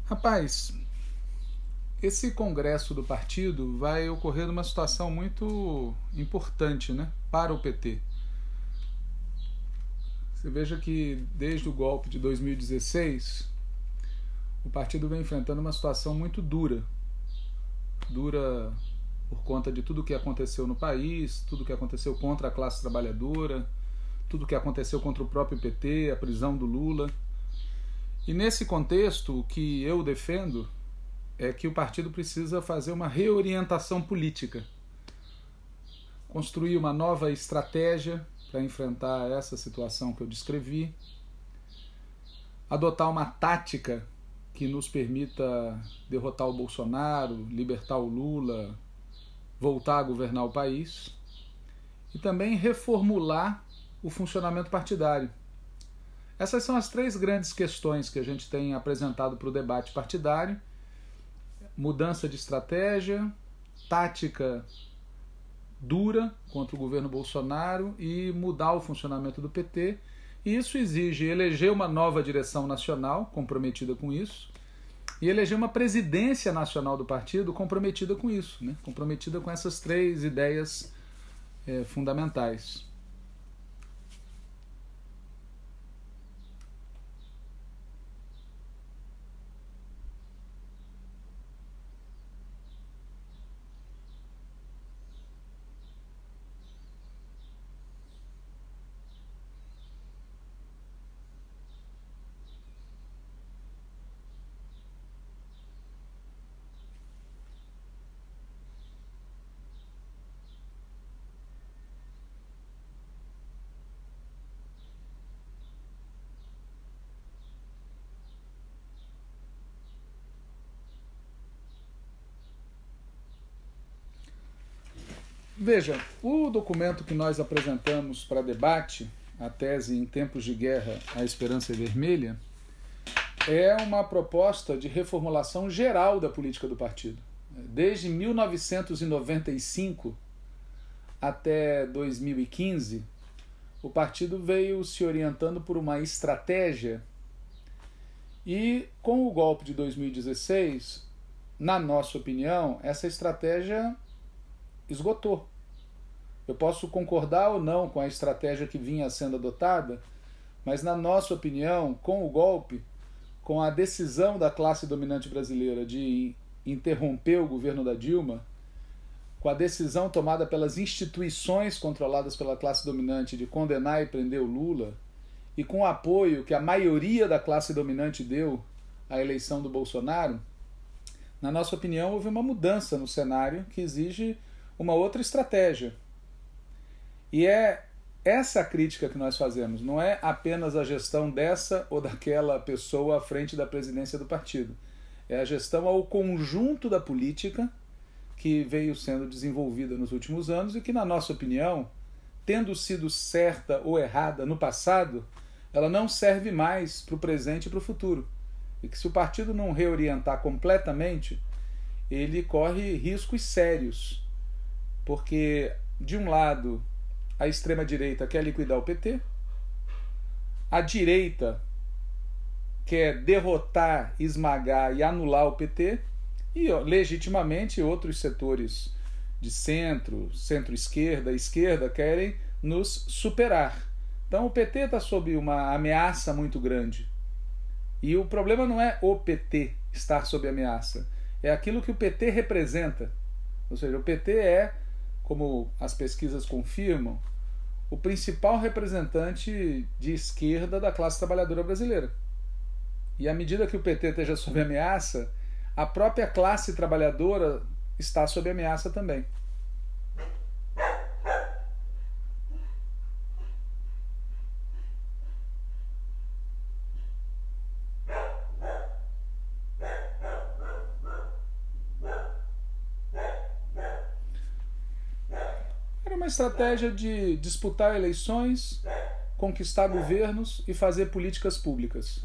Rapaz, esse congresso do partido vai ocorrer numa situação muito importante, né, para o PT. Você veja que desde o golpe de 2016, o partido vem enfrentando uma situação muito dura. Dura por conta de tudo o que aconteceu no país, tudo o que aconteceu contra a classe trabalhadora, tudo o que aconteceu contra o próprio PT, a prisão do Lula. E nesse contexto, o que eu defendo é que o partido precisa fazer uma reorientação política, construir uma nova estratégia para enfrentar essa situação que eu descrevi, adotar uma tática que nos permita derrotar o Bolsonaro, libertar o Lula, voltar a governar o país, e também reformular o funcionamento partidário. Essas são as três grandes questões que a gente tem apresentado para o debate partidário: mudança de estratégia, tática dura contra o governo Bolsonaro e mudar o funcionamento do PT. E isso exige eleger uma nova direção nacional comprometida com isso e eleger uma presidência nacional do partido comprometida com isso, né? Comprometida com essas três ideias fundamentais. Veja, o documento que nós apresentamos para debate, a tese Em Tempos de Guerra, a Esperança é Vermelha, é uma proposta de reformulação geral da política do partido. Desde 1995 até 2015, o partido veio se orientando por uma estratégia e, com o golpe de 2016, na nossa opinião, essa estratégia esgotou. Eu posso concordar ou não com a estratégia que vinha sendo adotada, mas na nossa opinião, com o golpe, com a decisão da classe dominante brasileira de interromper o governo da Dilma, com a decisão tomada pelas instituições controladas pela classe dominante de condenar e prender o Lula, e com o apoio que a maioria da classe dominante deu à eleição do Bolsonaro, na nossa opinião, houve uma mudança no cenário que exige uma outra estratégia. E é essa a crítica que nós fazemos, não é apenas a gestão dessa ou daquela pessoa à frente da presidência do partido. É a gestão ao conjunto da política que veio sendo desenvolvida nos últimos anos e que, na nossa opinião, tendo sido certa ou errada no passado, ela não serve mais para o presente e para o futuro. E que se o partido não reorientar completamente, ele corre riscos sérios. Porque, de um lado, a extrema-direita quer liquidar o PT, a direita quer derrotar, esmagar e anular o PT, e legitimamente outros setores de centro, centro-esquerda, esquerda querem nos superar. Então o PT está sob uma ameaça muito grande. E o problema não é o PT estar sob ameaça, é aquilo que o PT representa. Ou seja, o PT é, como as pesquisas confirmam, o principal representante de esquerda da classe trabalhadora brasileira. E à medida que o PT esteja sob ameaça, a própria classe trabalhadora está sob ameaça também. Uma estratégia de disputar eleições, conquistar governos e fazer políticas públicas.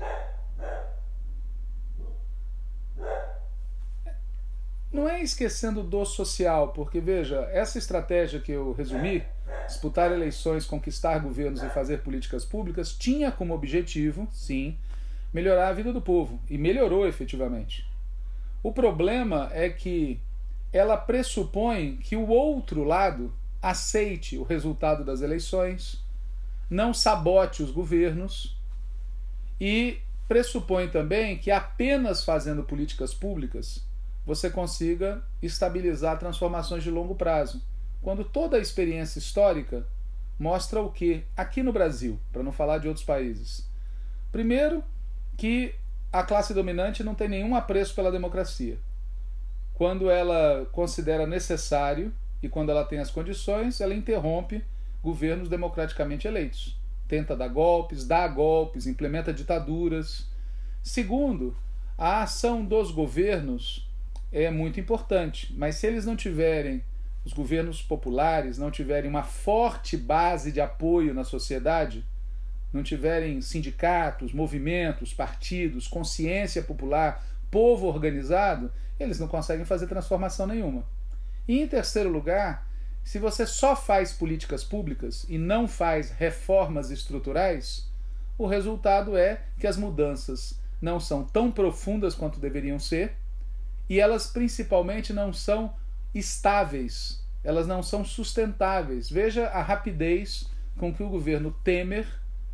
Não é esquecendo do social, porque veja, essa estratégia que eu resumi, disputar eleições, conquistar governos e fazer políticas públicas, tinha como objetivo, sim, melhorar a vida do povo. E melhorou efetivamente. O problema é que ela pressupõe que o outro lado aceite o resultado das eleições, não sabote os governos e pressupõe também que apenas fazendo políticas públicas você consiga estabilizar transformações de longo prazo. Quando toda a experiência histórica mostra o que? Aqui no Brasil, para não falar de outros países. Primeiro, que a classe dominante não tem nenhum apreço pela democracia. Quando ela considera necessário e quando ela tem as condições, ela interrompe governos democraticamente eleitos. Tenta dar golpes, dá golpes, implementa ditaduras. Segundo, a ação dos governos é muito importante, mas se eles não tiverem, os governos populares não tiverem uma forte base de apoio na sociedade, não tiverem sindicatos, movimentos, partidos, consciência popular, povo organizado, eles não conseguem fazer transformação nenhuma. E em terceiro lugar, se você só faz políticas públicas e não faz reformas estruturais, o resultado é que as mudanças não são tão profundas quanto deveriam ser e elas principalmente não são estáveis, elas não são sustentáveis. Veja a rapidez com que o governo Temer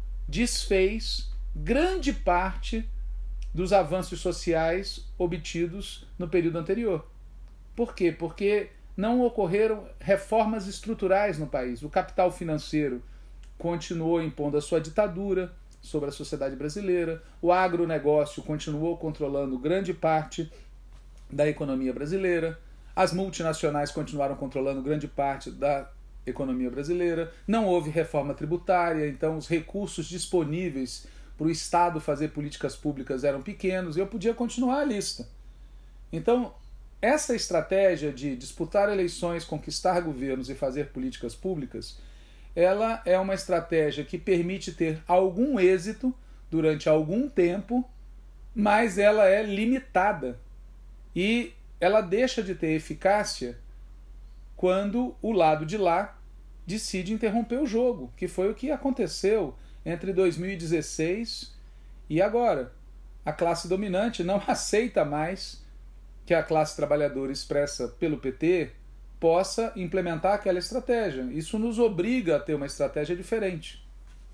desfez grande parte dos avanços sociais obtidos no período anterior. Por quê? Porque não ocorreram reformas estruturais no país. O capital financeiro continuou impondo a sua ditadura sobre a sociedade brasileira, o agronegócio continuou controlando grande parte da economia brasileira, as multinacionais continuaram controlando grande parte da economia brasileira, não houve reforma tributária, então os recursos disponíveis para o Estado fazer políticas públicas eram pequenos, e eu podia continuar a lista. Então, essa estratégia de disputar eleições, conquistar governos e fazer políticas públicas, ela é uma estratégia que permite ter algum êxito durante algum tempo, mas ela é limitada e ela deixa de ter eficácia quando o lado de lá decide interromper o jogo, que foi o que aconteceu entre 2016 e agora. A classe dominante não aceita mais que a classe trabalhadora expressa pelo PT possa implementar aquela estratégia. Isso nos obriga a ter uma estratégia diferente.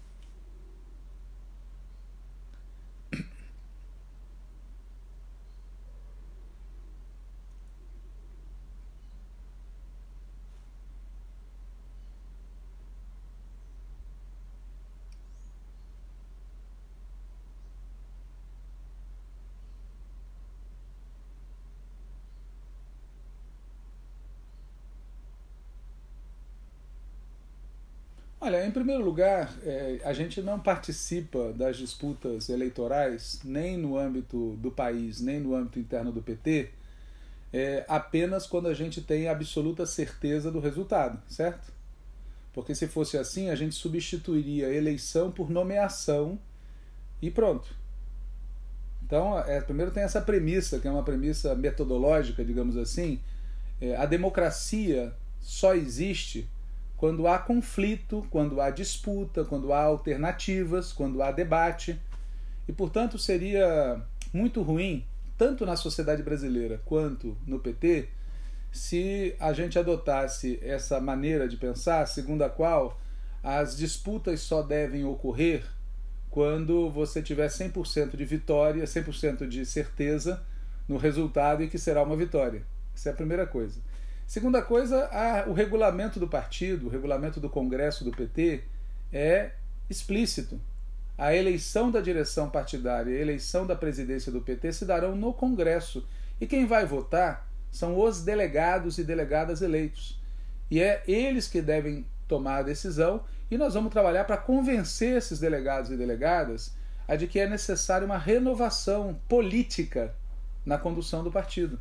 Olha, em primeiro lugar, a gente não participa das disputas eleitorais, nem no âmbito do país, nem no âmbito interno do PT, apenas quando a gente tem absoluta certeza do resultado, certo? Porque se fosse assim, a gente substituiria eleição por nomeação e pronto. Então, primeiro tem essa premissa, que é uma premissa metodológica, digamos assim. A democracia só existe quando há conflito, quando há disputa, quando há alternativas, quando há debate. E, portanto, seria muito ruim, tanto na sociedade brasileira quanto no PT, se a gente adotasse essa maneira de pensar, segundo a qual as disputas só devem ocorrer quando você tiver 100% de vitória, 100% de certeza no resultado e que será uma vitória. Essa é a primeira coisa. Segunda coisa, o regulamento do partido, o regulamento do Congresso do PT é explícito. A eleição da direção partidária e a eleição da presidência do PT se darão no Congresso. E quem vai votar são os delegados e delegadas eleitos. E é eles que devem tomar a decisão, e nós vamos trabalhar para convencer esses delegados e delegadas a de que é necessária uma renovação política na condução do partido.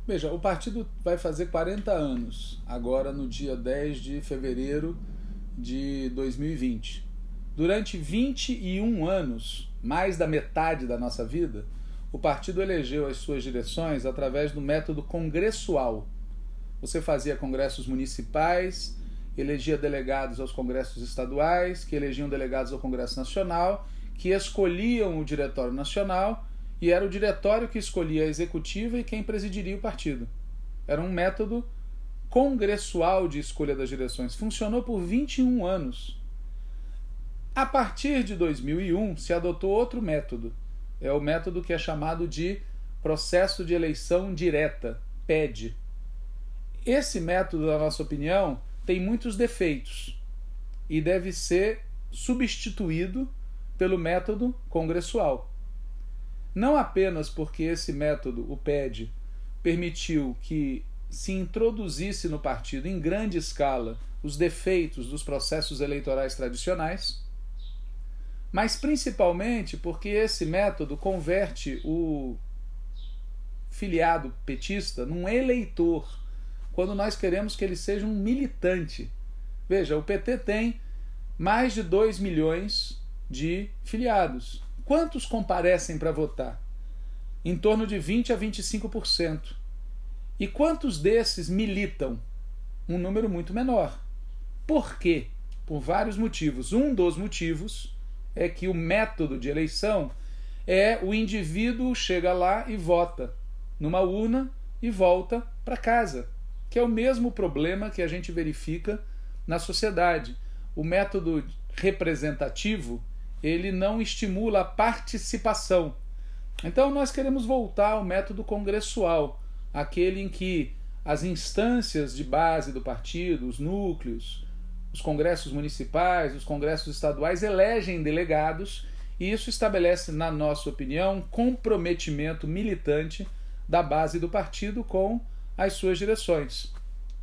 Veja, o partido vai fazer 40 anos, agora no dia 10 de fevereiro de 2020. Durante 21 anos, mais da metade da nossa vida, o partido elegeu as suas direções através do método congressual. Você fazia congressos municipais, elegia delegados aos congressos estaduais, que elegiam delegados ao Congresso Nacional, que escolhiam o Diretório Nacional, e era o diretório que escolhia a executiva e quem presidiria o partido. Era um método congressual de escolha das direções. Funcionou por 21 anos. A partir de 2001 se adotou outro método. É o método que é chamado de processo de eleição direta, PED. Esse método, na nossa opinião, tem muitos defeitos e deve ser substituído pelo método congressual. Não apenas porque esse método, o PED, permitiu que se introduzisse no partido em grande escala os defeitos dos processos eleitorais tradicionais, mas principalmente porque esse método converte o filiado petista num eleitor, quando nós queremos que ele seja um militante. Veja, o PT tem mais de 2 milhões de filiados. Quantos comparecem para votar? Em torno de 20 a 25%. E quantos desses militam? Um número muito menor. Por quê? Por vários motivos. Um dos motivos é que o método de eleição é o indivíduo chega lá e vota numa urna e volta para casa, que é o mesmo problema que a gente verifica na sociedade. O método representativo, ele não estimula a participação. Então nós queremos voltar ao método congressual, aquele em que as instâncias de base do partido, os núcleos, os congressos municipais, os congressos estaduais elegem delegados, e isso estabelece, na nossa opinião, um comprometimento militante da base do partido com as suas direções.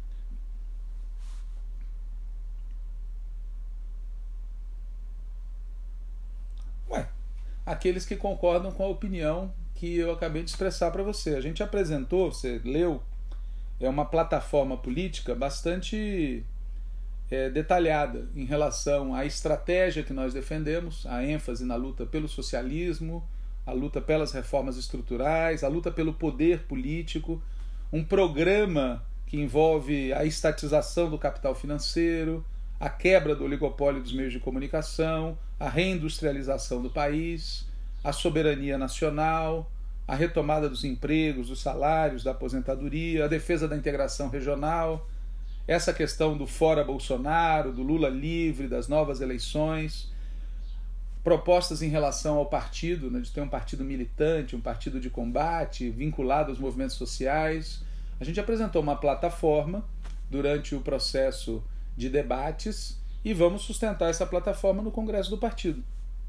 Aqueles que concordam com a opinião que eu acabei de expressar para você. A gente apresentou, você leu, é uma plataforma política bastante detalhada em relação à estratégia que nós defendemos, a ênfase na luta pelo socialismo, a luta pelas reformas estruturais, a luta pelo poder político, um programa que envolve a estatização do capital financeiro, a quebra do oligopólio dos meios de comunicação, a reindustrialização do país, a soberania nacional, a retomada dos empregos, dos salários, da aposentadoria, a defesa da integração regional, essa questão do fora Bolsonaro, do Lula livre, das novas eleições, propostas em relação ao partido, né, de ter um partido militante, um partido de combate, vinculado aos movimentos sociais. A gente apresentou uma plataforma durante o processo de debates e vamos sustentar essa plataforma no Congresso do Partido.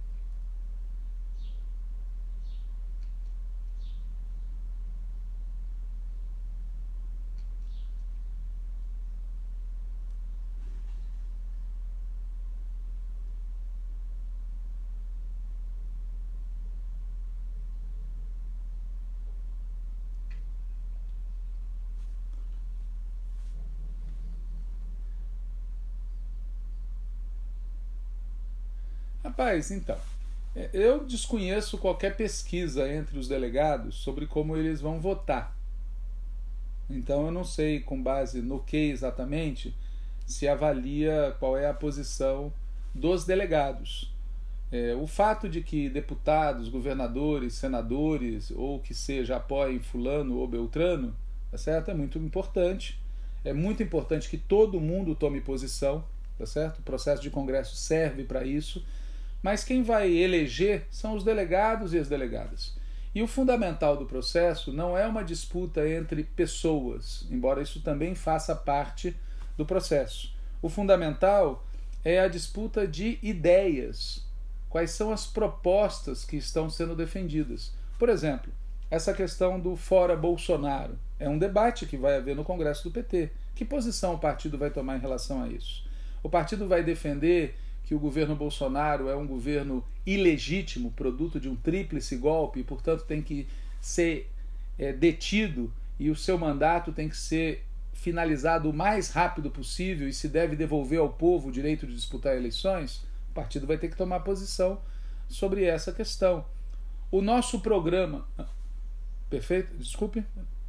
Rapaz, então, eu desconheço qualquer pesquisa entre os delegados sobre como eles vão votar. Então eu não sei, com base no que exatamente, se avalia qual é a posição dos delegados. O fato de que deputados, governadores, senadores, ou que seja, apoiem fulano ou beltrano, tá certo? É muito importante. É muito importante que todo mundo tome posição, tá certo? O processo de congresso serve para isso. Mas quem vai eleger são os delegados e as delegadas. E o fundamental do processo não é uma disputa entre pessoas, embora isso também faça parte do processo. O fundamental é a disputa de ideias. Quais são as propostas que estão sendo defendidas? Por exemplo, essa questão do fora Bolsonaro. É um debate que vai haver no Congresso do PT. Que posição o partido vai tomar em relação a isso? O partido vai defender que o governo Bolsonaro é um governo ilegítimo, produto de um tríplice golpe, e, portanto, tem que ser detido e o seu mandato tem que ser finalizado o mais rápido possível e se deve devolver ao povo o direito de disputar eleições, o partido vai ter que tomar posição sobre essa questão. O nosso programa... Perfeito? Desculpe.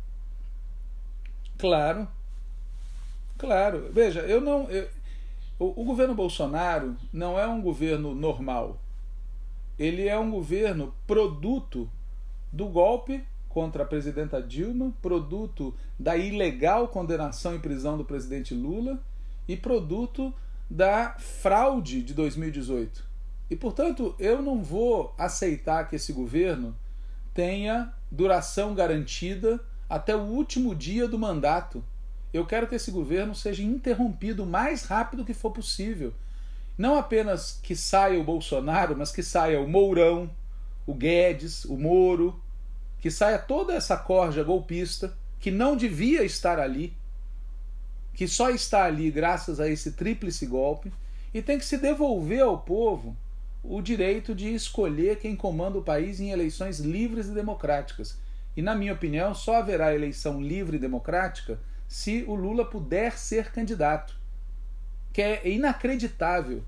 Claro. Veja, o governo Bolsonaro não é um governo normal. Ele é um governo produto do golpe contra a presidenta Dilma, produto da ilegal condenação e prisão do presidente Lula e produto da fraude de 2018. E, portanto, eu não vou aceitar que esse governo tenha duração garantida até o último dia do mandato. Eu quero que esse governo seja interrompido o mais rápido que for possível. Não apenas que saia o Bolsonaro, mas que saia o Mourão, o Guedes, o Moro, que saia toda essa corja golpista que não devia estar ali, que só está ali graças a esse tríplice golpe, e tem que se devolver ao povo o direito de escolher quem comanda o país em eleições livres e democráticas. E, na minha opinião, só haverá eleição livre e democrática se o Lula puder ser candidato. Que é inacreditável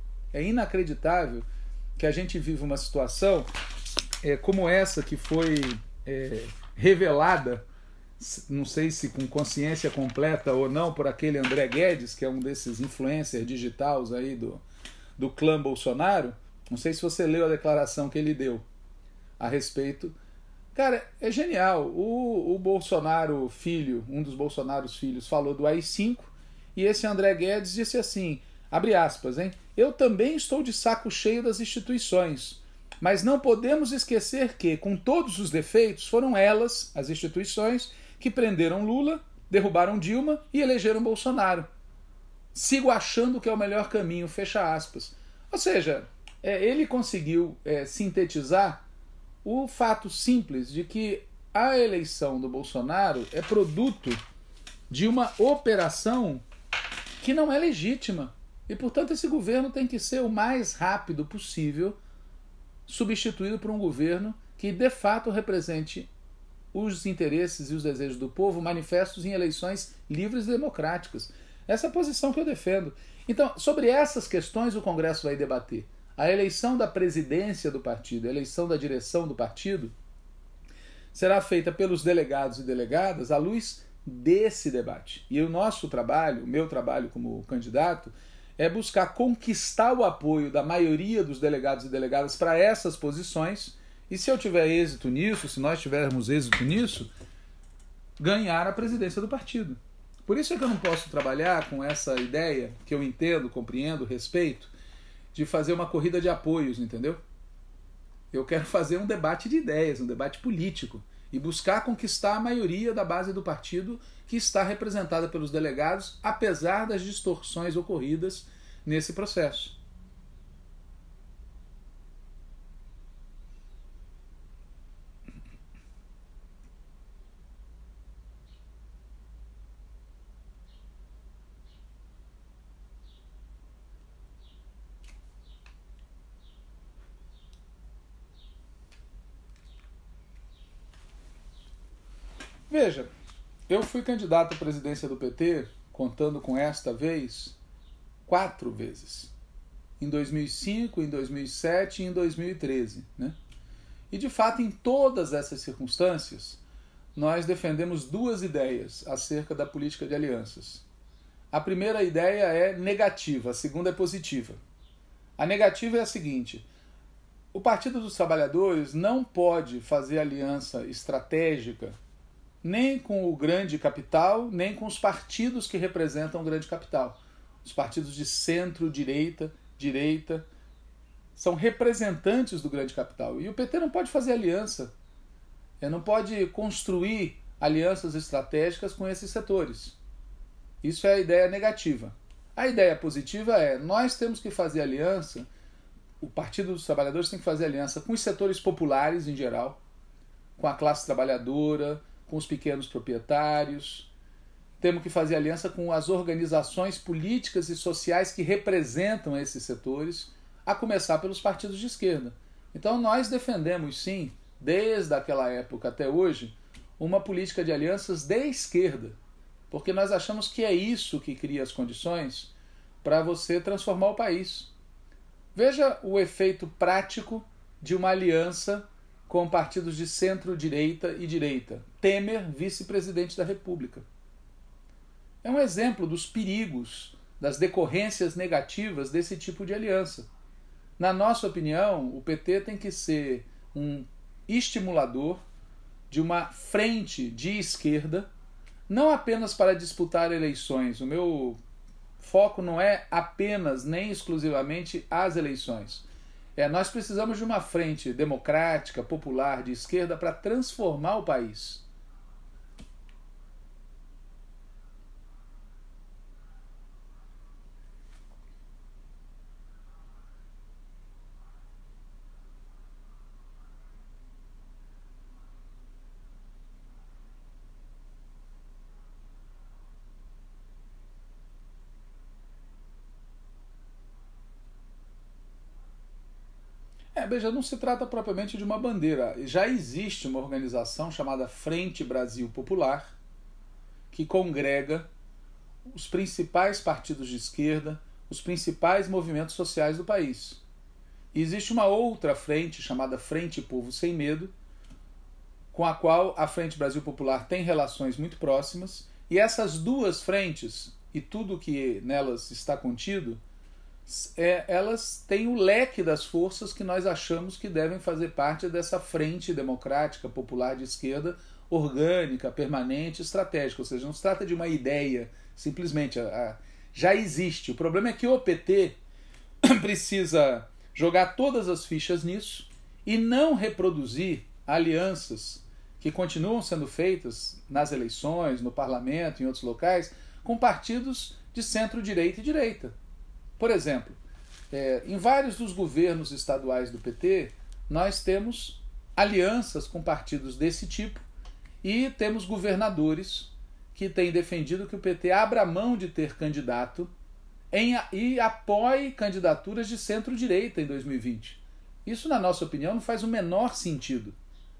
que a gente vive uma situação como essa que foi revelada, não sei se com consciência completa ou não, por aquele André Guedes, que é um desses influencers digitais aí do clã Bolsonaro. Não sei se você leu a declaração que ele deu a respeito. Cara, é genial. O Bolsonaro filho, um dos Bolsonaros filhos, falou do AI-5 e esse André Guedes disse assim, abre aspas, hein? Eu também estou de saco cheio das instituições, mas não podemos esquecer que, com todos os defeitos, foram elas, as instituições, que prenderam Lula, derrubaram Dilma e elegeram Bolsonaro. Sigo achando que é o melhor caminho, fecha aspas. Ou seja, ele conseguiu sintetizar o fato simples de que a eleição do Bolsonaro é produto de uma operação que não é legítima. E, portanto, esse governo tem que ser o mais rápido possível substituído por um governo que, de fato, represente os interesses e os desejos do povo manifestos em eleições livres e democráticas. Essa é a posição que eu defendo. Então, sobre essas questões o Congresso vai debater. A eleição da presidência do partido, a eleição da direção do partido, será feita pelos delegados e delegadas à luz desse debate. E o nosso trabalho, o meu trabalho como candidato, é buscar conquistar o apoio da maioria dos delegados e delegadas para essas posições, e se eu tiver êxito nisso, se nós tivermos êxito nisso, ganhar a presidência do partido. Por isso é que eu não posso trabalhar com essa ideia, que eu entendo, compreendo, respeito, de fazer uma corrida de apoios, entendeu? Eu quero fazer um debate de ideias, um debate político, e buscar conquistar a maioria da base do partido que está representada pelos delegados, apesar das distorções ocorridas nesse processo. Veja, eu fui candidato à presidência do PT, contando com esta vez, 4 vezes. Em 2005, em 2007 e em 2013. Né? E, de fato, em todas essas circunstâncias, nós defendemos 2 ideias acerca da política de alianças. A primeira ideia é negativa, a segunda é positiva. A negativa é a seguinte: o Partido dos Trabalhadores não pode fazer aliança estratégica nem com o grande capital, nem com os partidos que representam o grande capital. Os partidos de centro-direita, direita, são representantes do grande capital. E o PT não pode fazer aliança, não pode construir alianças estratégicas com esses setores. Isso é a ideia negativa. A ideia positiva é, nós temos que fazer aliança, o Partido dos Trabalhadores tem que fazer aliança com os setores populares em geral, com a classe trabalhadora, com os pequenos proprietários, temos que fazer aliança com as organizações políticas e sociais que representam esses setores, a começar pelos partidos de esquerda. Então nós defendemos sim, desde aquela época até hoje, uma política de alianças de esquerda, porque nós achamos que é isso que cria as condições para você transformar o país. Veja o efeito prático de uma aliança com partidos de centro-direita e direita. Temer, vice-presidente da República. É um exemplo dos perigos, das decorrências negativas desse tipo de aliança. Na nossa opinião, o PT tem que ser um estimulador de uma frente de esquerda, não apenas para disputar eleições. O meu foco não é apenas nem exclusivamente as eleições. Nós precisamos de uma frente democrática, popular, de esquerda para transformar o país. Veja, não se trata propriamente de uma bandeira. Já existe uma organização chamada Frente Brasil Popular, que congrega os principais partidos de esquerda, os principais movimentos sociais do país. E existe uma outra frente, chamada Frente Povo Sem Medo, com a qual a Frente Brasil Popular tem relações muito próximas, e essas duas frentes, e tudo que nelas está contido, elas têm o leque das forças que nós achamos que devem fazer parte dessa frente democrática, popular de esquerda, orgânica, permanente, estratégica. Ou seja, não se trata de uma ideia, simplesmente já existe. O problema é que o PT precisa jogar todas as fichas nisso e não reproduzir alianças que continuam sendo feitas nas eleições, no parlamento, em outros locais, com partidos de centro-direita e direita. Por exemplo, em vários dos governos estaduais do PT, nós temos alianças com partidos desse tipo e temos governadores que têm defendido que o PT abra mão de ter candidato e apoie candidaturas de centro-direita em 2020. Isso, na nossa opinião, não faz o menor sentido.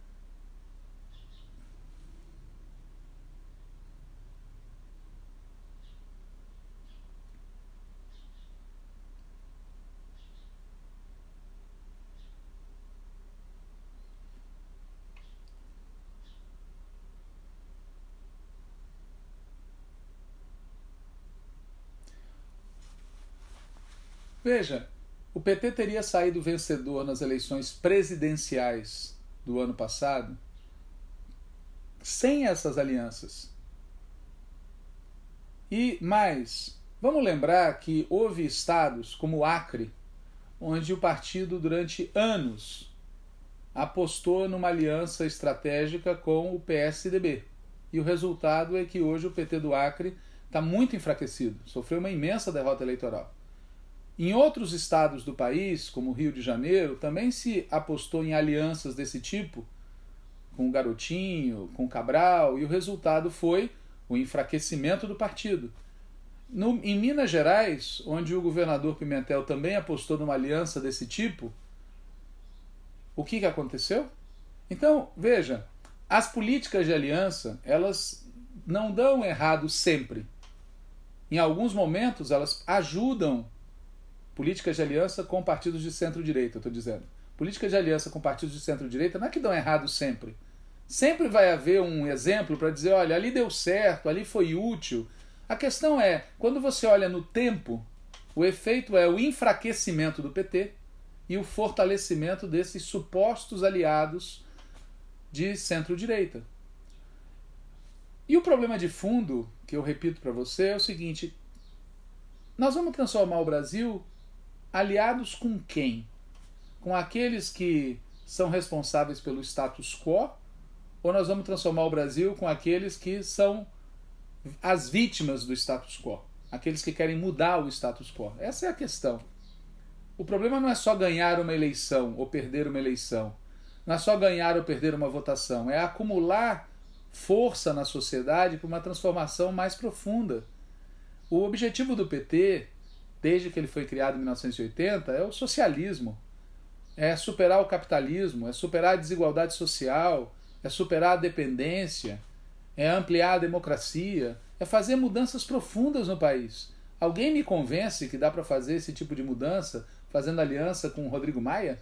Veja, o PT teria saído vencedor nas eleições presidenciais do ano passado sem essas alianças. E mais, vamos lembrar que houve estados como o Acre, onde o partido durante anos apostou numa aliança estratégica com o PSDB. E o resultado é que hoje o PT do Acre está muito enfraquecido, sofreu uma imensa derrota eleitoral. Em outros estados do país, como o Rio de Janeiro, também se apostou em alianças desse tipo, com o Garotinho, com o Cabral, e o resultado foi o enfraquecimento do partido. Em Minas Gerais, onde o governador Pimentel também apostou numa aliança desse tipo, o que aconteceu? Então, veja, as políticas de aliança, elas não dão errado sempre. Em alguns momentos, elas ajudam. Políticas de aliança com partidos de centro-direita, eu estou dizendo. Políticas de aliança com partidos de centro-direita não é que dão errado sempre. Sempre vai haver um exemplo para dizer, olha, ali deu certo, ali foi útil. A questão é, quando você olha no tempo, o efeito é o enfraquecimento do PT e o fortalecimento desses supostos aliados de centro-direita. E o problema de fundo, que eu repito para você, é o seguinte: nós vamos transformar o Brasil aliados com quem? Com aqueles que são responsáveis pelo status quo? Ou nós vamos transformar o Brasil com aqueles que são as vítimas do status quo? Aqueles que querem mudar o status quo? Essa é a questão. O problema não é só ganhar uma eleição ou perder uma eleição. Não é só ganhar ou perder uma votação. É acumular força na sociedade para uma transformação mais profunda. O objetivo do PT, desde que ele foi criado em 1980, é o socialismo. É superar o capitalismo, é superar a desigualdade social, é superar a dependência, é ampliar a democracia, é fazer mudanças profundas no país. Alguém me convence que dá para fazer esse tipo de mudança fazendo aliança com o Rodrigo Maia?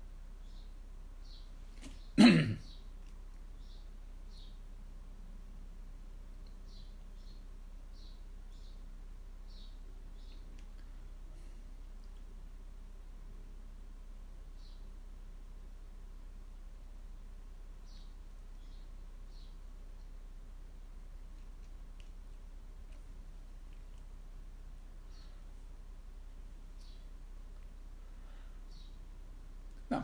Não,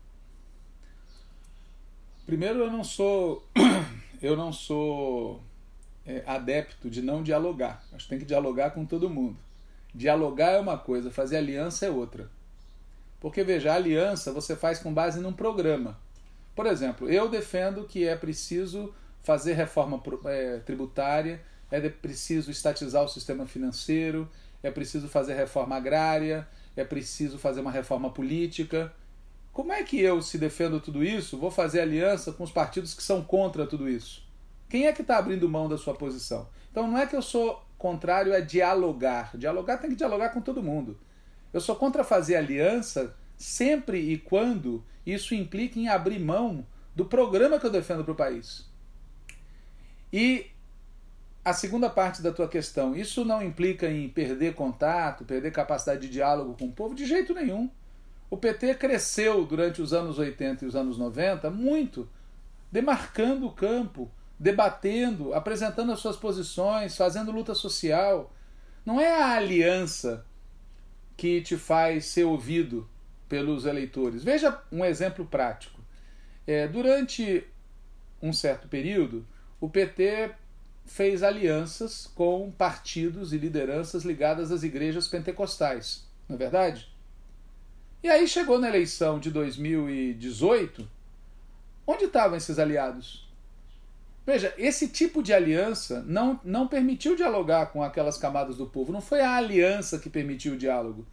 primeiro eu não sou adepto de não dialogar. Acho que tem que dialogar com todo mundo. Dialogar é uma coisa, fazer aliança é outra. Porque veja, a aliança você faz com base num programa. Por exemplo, eu defendo que é preciso fazer reforma tributária, é preciso estatizar o sistema financeiro, é preciso fazer reforma agrária, é preciso fazer uma reforma política. Como é que eu, se defendo tudo isso, vou fazer aliança com os partidos que são contra tudo isso? Quem é que está abrindo mão da sua posição? Então não é que eu sou contrário a dialogar. Dialogar tem que dialogar com todo mundo. Eu sou contra fazer aliança sempre e quando isso implique em abrir mão do programa que eu defendo para o país. E a segunda parte da tua questão, isso não implica em perder contato, perder capacidade de diálogo com o povo? De jeito nenhum. O PT cresceu durante os anos 80 e os anos 90 muito, demarcando o campo, debatendo, apresentando as suas posições, fazendo luta social. Não é a aliança que te faz ser ouvido pelos eleitores. Veja um exemplo prático. Durante um certo período, o PT fez alianças com partidos e lideranças ligadas às igrejas pentecostais. Não é verdade? E aí chegou na eleição de 2018, onde estavam esses aliados? Veja, esse tipo de aliança não permitiu dialogar com aquelas camadas do povo. Não foi a aliança que permitiu o diálogo.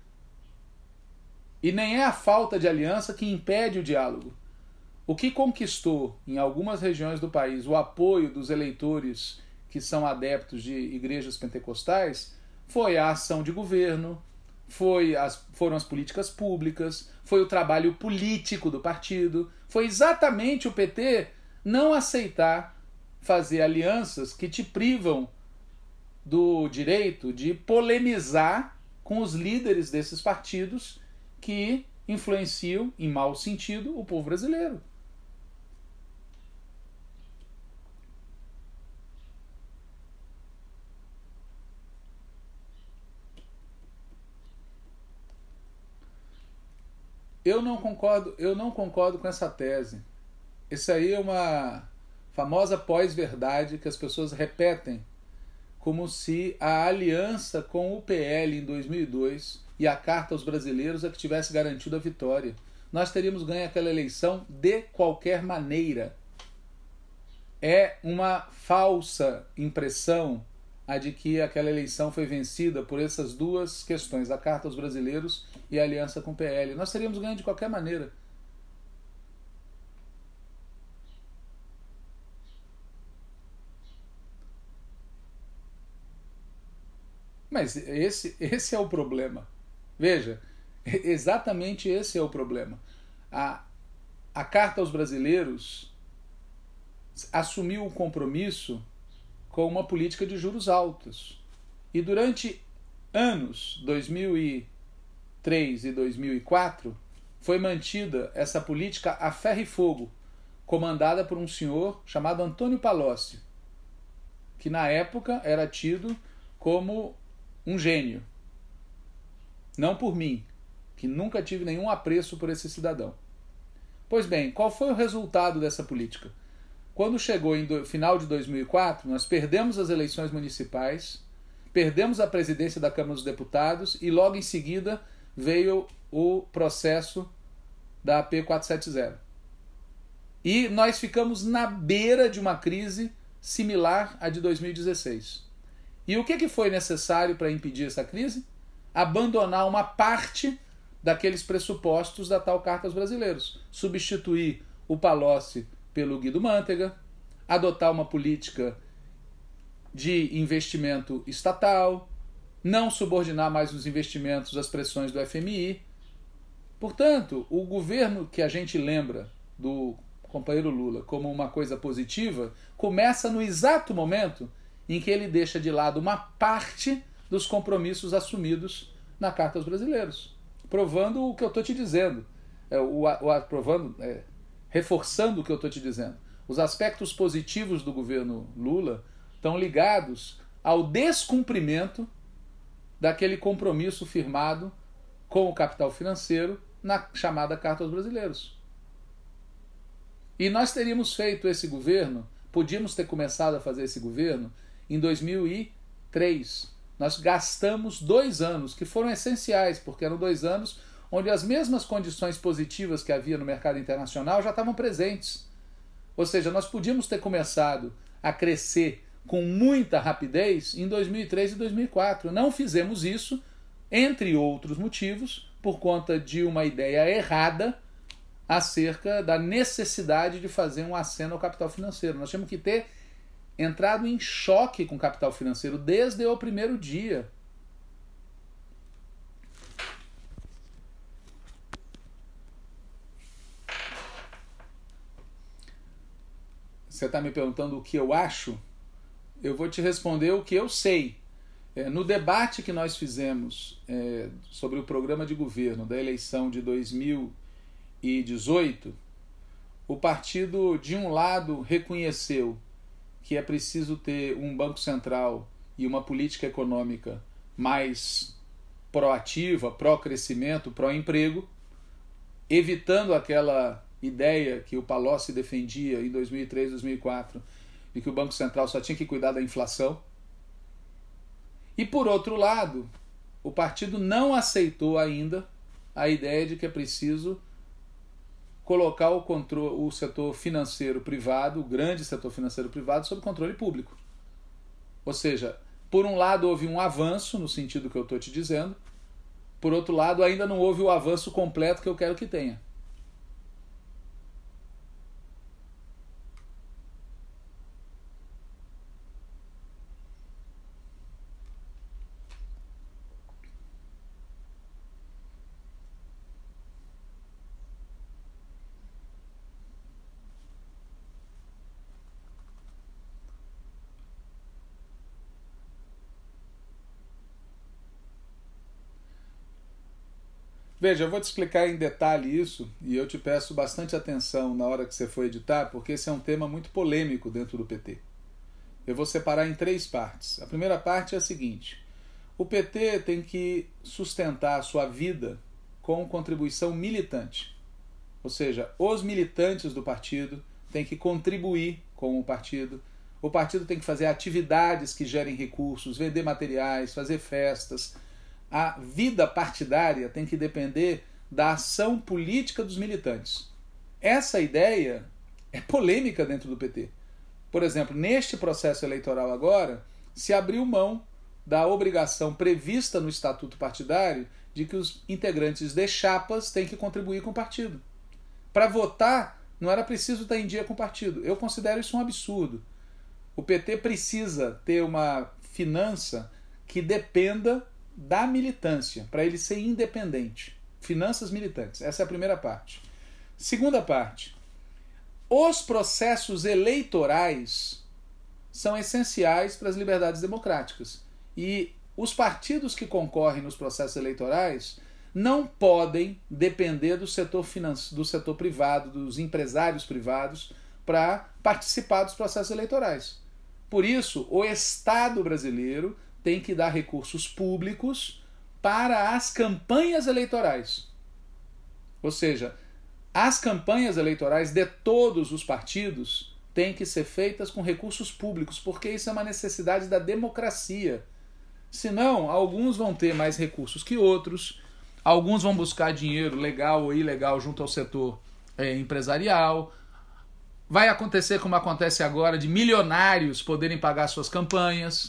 E nem é a falta de aliança que impede o diálogo. O que conquistou, em algumas regiões do país, o apoio dos eleitores que são adeptos de igrejas pentecostais foi a ação de governo, foram as políticas públicas, foi o trabalho político do partido, foi exatamente o PT não aceitar fazer alianças que te privam do direito de polemizar com os líderes desses partidos que influenciam, em mau sentido, o povo brasileiro. Eu não concordo com essa tese. Isso aí é uma famosa pós-verdade que as pessoas repetem como se a aliança com o PL em 2002 e a Carta aos Brasileiros é que tivesse garantido a vitória. Nós teríamos ganho aquela eleição de qualquer maneira. É uma falsa impressão a de que aquela eleição foi vencida por essas duas questões, a Carta aos Brasileiros e a aliança com o PL. Nós teríamos ganho de qualquer maneira. Mas esse é o problema. Veja, exatamente esse é o problema. A Carta aos Brasileiros assumiu o compromisso com uma política de juros altos. E durante anos, 2003 e 2004, foi mantida essa política a ferro e fogo, comandada por um senhor chamado Antônio Palocci, que na época era tido como um gênio. Não por mim, que nunca tive nenhum apreço por esse cidadão. Pois bem, qual foi o resultado dessa política? Quando chegou em final de 2004, nós perdemos as eleições municipais, perdemos a presidência da Câmara dos Deputados e logo em seguida veio o processo da AP 470. E nós ficamos na beira de uma crise similar à de 2016. E o que foi necessário para impedir essa crise? Abandonar uma parte daqueles pressupostos da tal Carta aos Brasileiros. Substituir o Palocci pelo Guido Mantega, adotar uma política de investimento estatal, não subordinar mais os investimentos às pressões do FMI. Portanto, o governo que a gente lembra do companheiro Lula como uma coisa positiva começa no exato momento em que ele deixa de lado uma parte dos compromissos assumidos na Carta aos Brasileiros, provando o que eu estou te dizendo, reforçando o que eu estou te dizendo. Os aspectos positivos do governo Lula estão ligados ao descumprimento daquele compromisso firmado com o capital financeiro na chamada Carta aos Brasileiros. E nós teríamos feito esse governo, podíamos ter começado a fazer esse governo em 2003. Nós gastamos 2 anos, que foram essenciais, porque eram 2 anos onde as mesmas condições positivas que havia no mercado internacional já estavam presentes. Ou seja, nós podíamos ter começado a crescer com muita rapidez em 2003 e 2004. Não fizemos isso, entre outros motivos, por conta de uma ideia errada acerca da necessidade de fazer um aceno ao capital financeiro. Nós tínhamos que ter entrado em choque com o capital financeiro desde o primeiro dia. Você está me perguntando o que eu acho? Eu vou te responder o que eu sei. No debate que nós fizemos sobre o programa de governo da eleição de 2018, o partido, de um lado, reconheceu que é preciso ter um Banco Central e uma política econômica mais proativa, pró-crescimento, pró-emprego, evitando aquela ideia que o Palocci defendia em 2003, 2004, de que o Banco Central só tinha que cuidar da inflação. E, por outro lado, o partido não aceitou ainda a ideia de que é preciso colocar o setor financeiro privado, o grande setor financeiro privado, sob controle público. Ou seja, por um lado houve um avanço, no sentido que eu estou te dizendo, por outro lado ainda não houve o avanço completo que eu quero que tenha. Veja, eu vou te explicar em detalhe isso e eu te peço bastante atenção na hora que você for editar, porque esse é um tema muito polêmico dentro do PT. Eu vou separar em 3 partes. A primeira parte é a seguinte: o PT tem que sustentar a sua vida com contribuição militante. Ou seja, os militantes do partido têm que contribuir com o partido tem que fazer atividades que gerem recursos, vender materiais, fazer festas. A vida partidária tem que depender da ação política dos militantes. Essa ideia é polêmica dentro do PT. Por exemplo, neste processo eleitoral agora, se abriu mão da obrigação prevista no estatuto partidário de que os integrantes de chapas têm que contribuir com o partido. Para votar, não era preciso estar em dia com o partido. Eu considero isso um absurdo. O PT precisa ter uma finança que dependa da militância, para ele ser independente. Finanças militantes. Essa é a primeira parte. Segunda parte. Os processos eleitorais são essenciais para as liberdades democráticas. E os partidos que concorrem nos processos eleitorais não podem depender do setor do setor privado, dos empresários privados, para participar dos processos eleitorais. Por isso, o Estado brasileiro tem que dar recursos públicos para as campanhas eleitorais. Ou seja, as campanhas eleitorais de todos os partidos têm que ser feitas com recursos públicos, porque isso é uma necessidade da democracia. Senão, alguns vão ter mais recursos que outros, alguns vão buscar dinheiro legal ou ilegal junto ao setor empresarial. Vai acontecer como acontece agora, de milionários poderem pagar suas campanhas.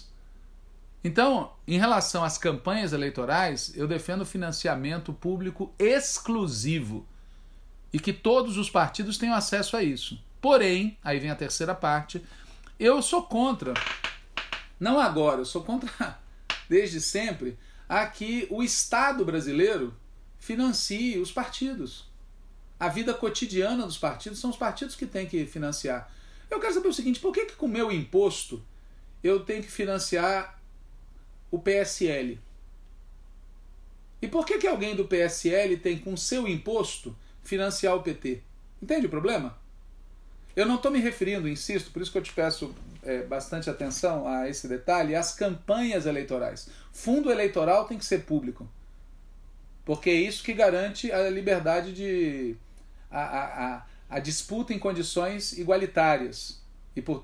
Então, em relação às campanhas eleitorais, eu defendo financiamento público exclusivo e que todos os partidos tenham acesso a isso. Porém, aí vem a terceira parte, eu sou contra, não agora, eu sou contra desde sempre, a que o Estado brasileiro financie os partidos. A vida cotidiana dos partidos são os partidos que têm que financiar. Eu quero saber o seguinte, por que com o meu imposto eu tenho que financiar o PSL? E por que alguém do PSL tem, com seu imposto, financiar o PT? Entende o problema? Eu não estou me referindo, insisto, por isso que eu te peço bastante atenção a esse detalhe, às campanhas eleitorais. Fundo eleitoral tem que ser público. Porque é isso que garante a liberdade de... a disputa em condições igualitárias. E por...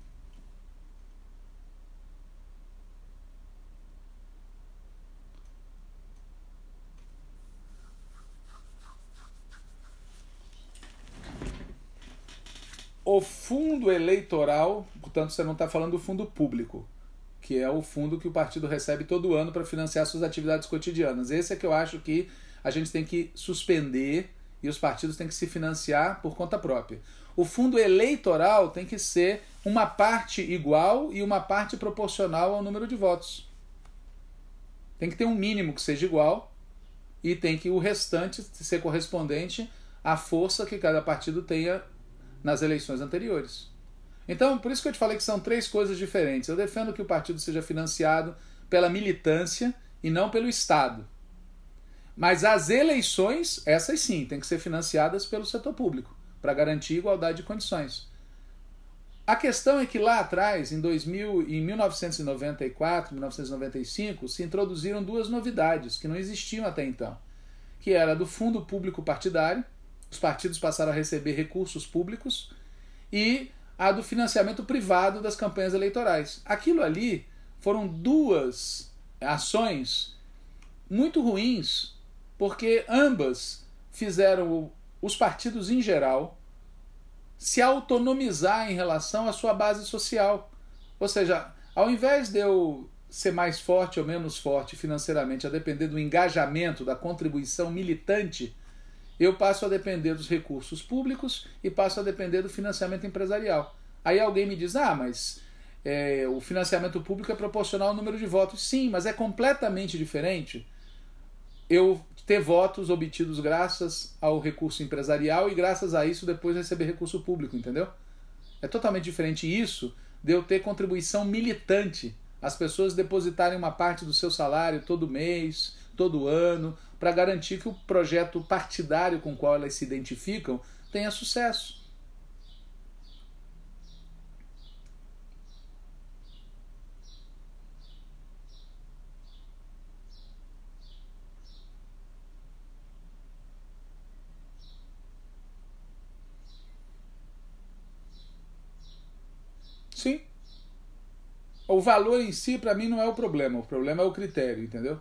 O fundo eleitoral, portanto você não está falando do fundo público, que é o fundo que o partido recebe todo ano para financiar suas atividades cotidianas. Esse é que eu acho que a gente tem que suspender e os partidos têm que se financiar por conta própria. O fundo eleitoral tem que ser uma parte igual e uma parte proporcional ao número de votos. Tem que ter um mínimo que seja igual e tem que o restante ser correspondente à força que cada partido tenha nas eleições anteriores. Então, por isso que eu te falei que são três coisas diferentes. Eu defendo que o partido seja financiado pela militância e não pelo Estado. Mas as eleições, essas sim, têm que ser financiadas pelo setor público, para garantir igualdade de condições. A questão é que lá atrás, em 1994, 1995, se introduziram duas novidades que não existiam até então, que era do fundo público partidário, os partidos passaram a receber recursos públicos, e a do financiamento privado das campanhas eleitorais. Aquilo ali foram duas ações muito ruins, porque ambas fizeram os partidos em geral se autonomizar em relação à sua base social. Ou seja, ao invés de eu ser mais forte ou menos forte financeiramente, a depender do engajamento, da contribuição militante, eu passo a depender dos recursos públicos e passo a depender do financiamento empresarial. Aí alguém me diz, mas o financiamento público é proporcional ao número de votos. Sim, mas é completamente diferente eu ter votos obtidos graças ao recurso empresarial e graças a isso depois receber recurso público, entendeu? É totalmente diferente isso de eu ter contribuição militante, as pessoas depositarem uma parte do seu salário todo mês, todo ano, para garantir que o projeto partidário com o qual elas se identificam tenha sucesso. Sim. O valor em si, para mim, não é o problema é o critério, entendeu?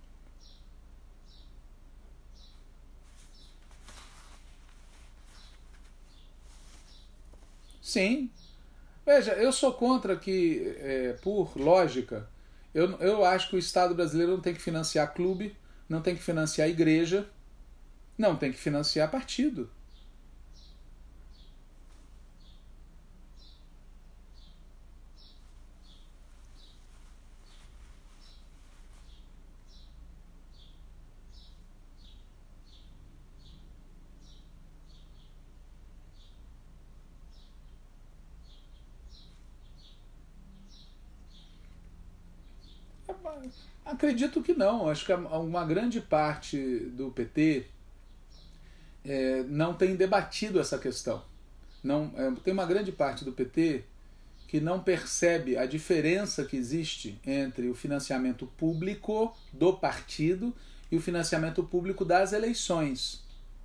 Sim. Veja, eu sou contra que, por lógica, eu acho que o Estado brasileiro não tem que financiar clube, não tem que financiar igreja, não tem que financiar partido. Acredito que não. Acho que uma grande parte do PT não tem debatido essa questão. Não, tem uma grande parte do PT que não percebe a diferença que existe entre o financiamento público do partido e o financiamento público das eleições.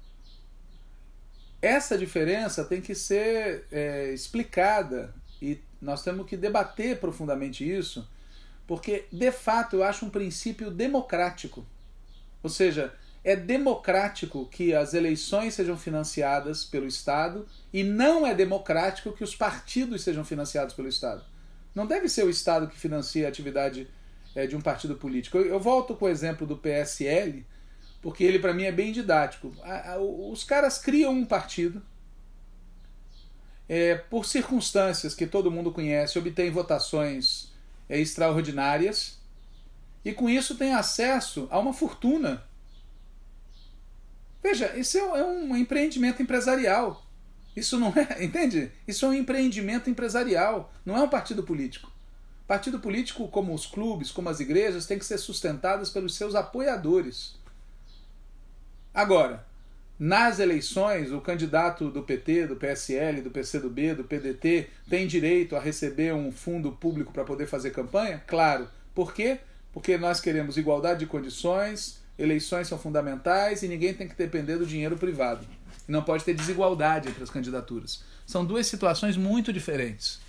Essa diferença tem que ser explicada e nós temos que debater profundamente isso, porque, de fato, eu acho um princípio democrático. Ou seja, é democrático que as eleições sejam financiadas pelo Estado e não é democrático que os partidos sejam financiados pelo Estado. Não deve ser o Estado que financia a atividade de um partido político. Eu volto com o exemplo do PSL, porque ele, para mim, é bem didático. Os caras criam um partido por circunstâncias que todo mundo conhece, obtém votações extraordinárias e com isso tem acesso a uma fortuna. Veja, isso é um empreendimento empresarial. Isso não é, entende? Isso é um empreendimento empresarial, não é um partido político. Partido político, como os clubes, como as igrejas, tem que ser sustentadas pelos seus apoiadores. Agora, nas eleições, o candidato do PT, do PSL, do PCdoB, do PDT tem direito a receber um fundo público para poder fazer campanha? Claro. Por quê? Porque nós queremos igualdade de condições, eleições são fundamentais e ninguém tem que depender do dinheiro privado. Não pode ter desigualdade entre as candidaturas. São duas situações muito diferentes.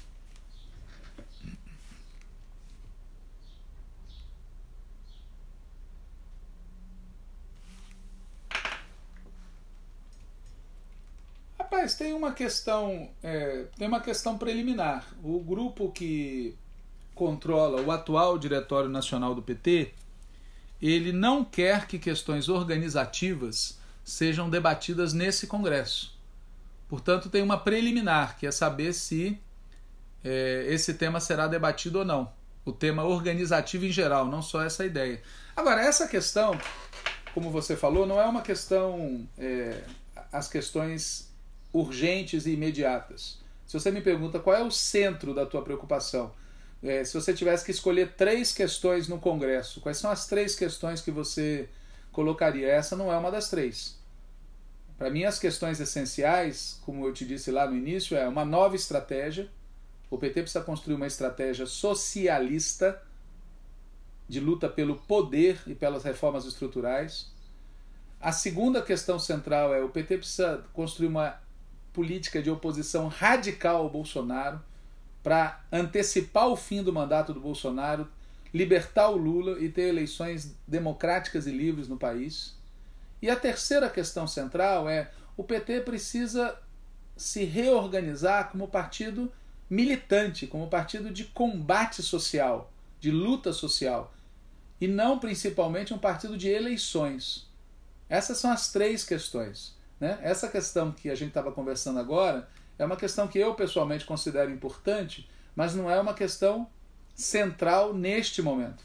Rapaz, tem uma questão preliminar. O grupo que controla o atual Diretório Nacional do PT, ele não quer que questões organizativas sejam debatidas nesse Congresso. Portanto, tem uma preliminar, que é saber se esse tema será debatido ou não. O tema organizativo em geral, não só essa ideia. Agora, essa questão, como você falou, não é uma questão... as questões urgentes e imediatas. Se você me pergunta qual é o centro da tua preocupação, se você tivesse que escolher 3 questões no Congresso, quais são as 3 questões que você colocaria? Essa não é uma das 3. Para mim, as questões essenciais, como eu te disse lá no início, é uma nova estratégia. O PT precisa construir uma estratégia socialista de luta pelo poder e pelas reformas estruturais. A segunda questão central é o PT precisa construir uma política de oposição radical ao Bolsonaro para antecipar o fim do mandato do Bolsonaro, libertar o Lula e ter eleições democráticas e livres no país. E a terceira questão central é o PT precisa se reorganizar como partido militante, como partido de combate social, de luta social, e não principalmente um partido de eleições. Essas são as 3 questões. Né? Essa questão que a gente estava conversando agora é uma questão que eu pessoalmente considero importante, mas não é uma questão central neste momento.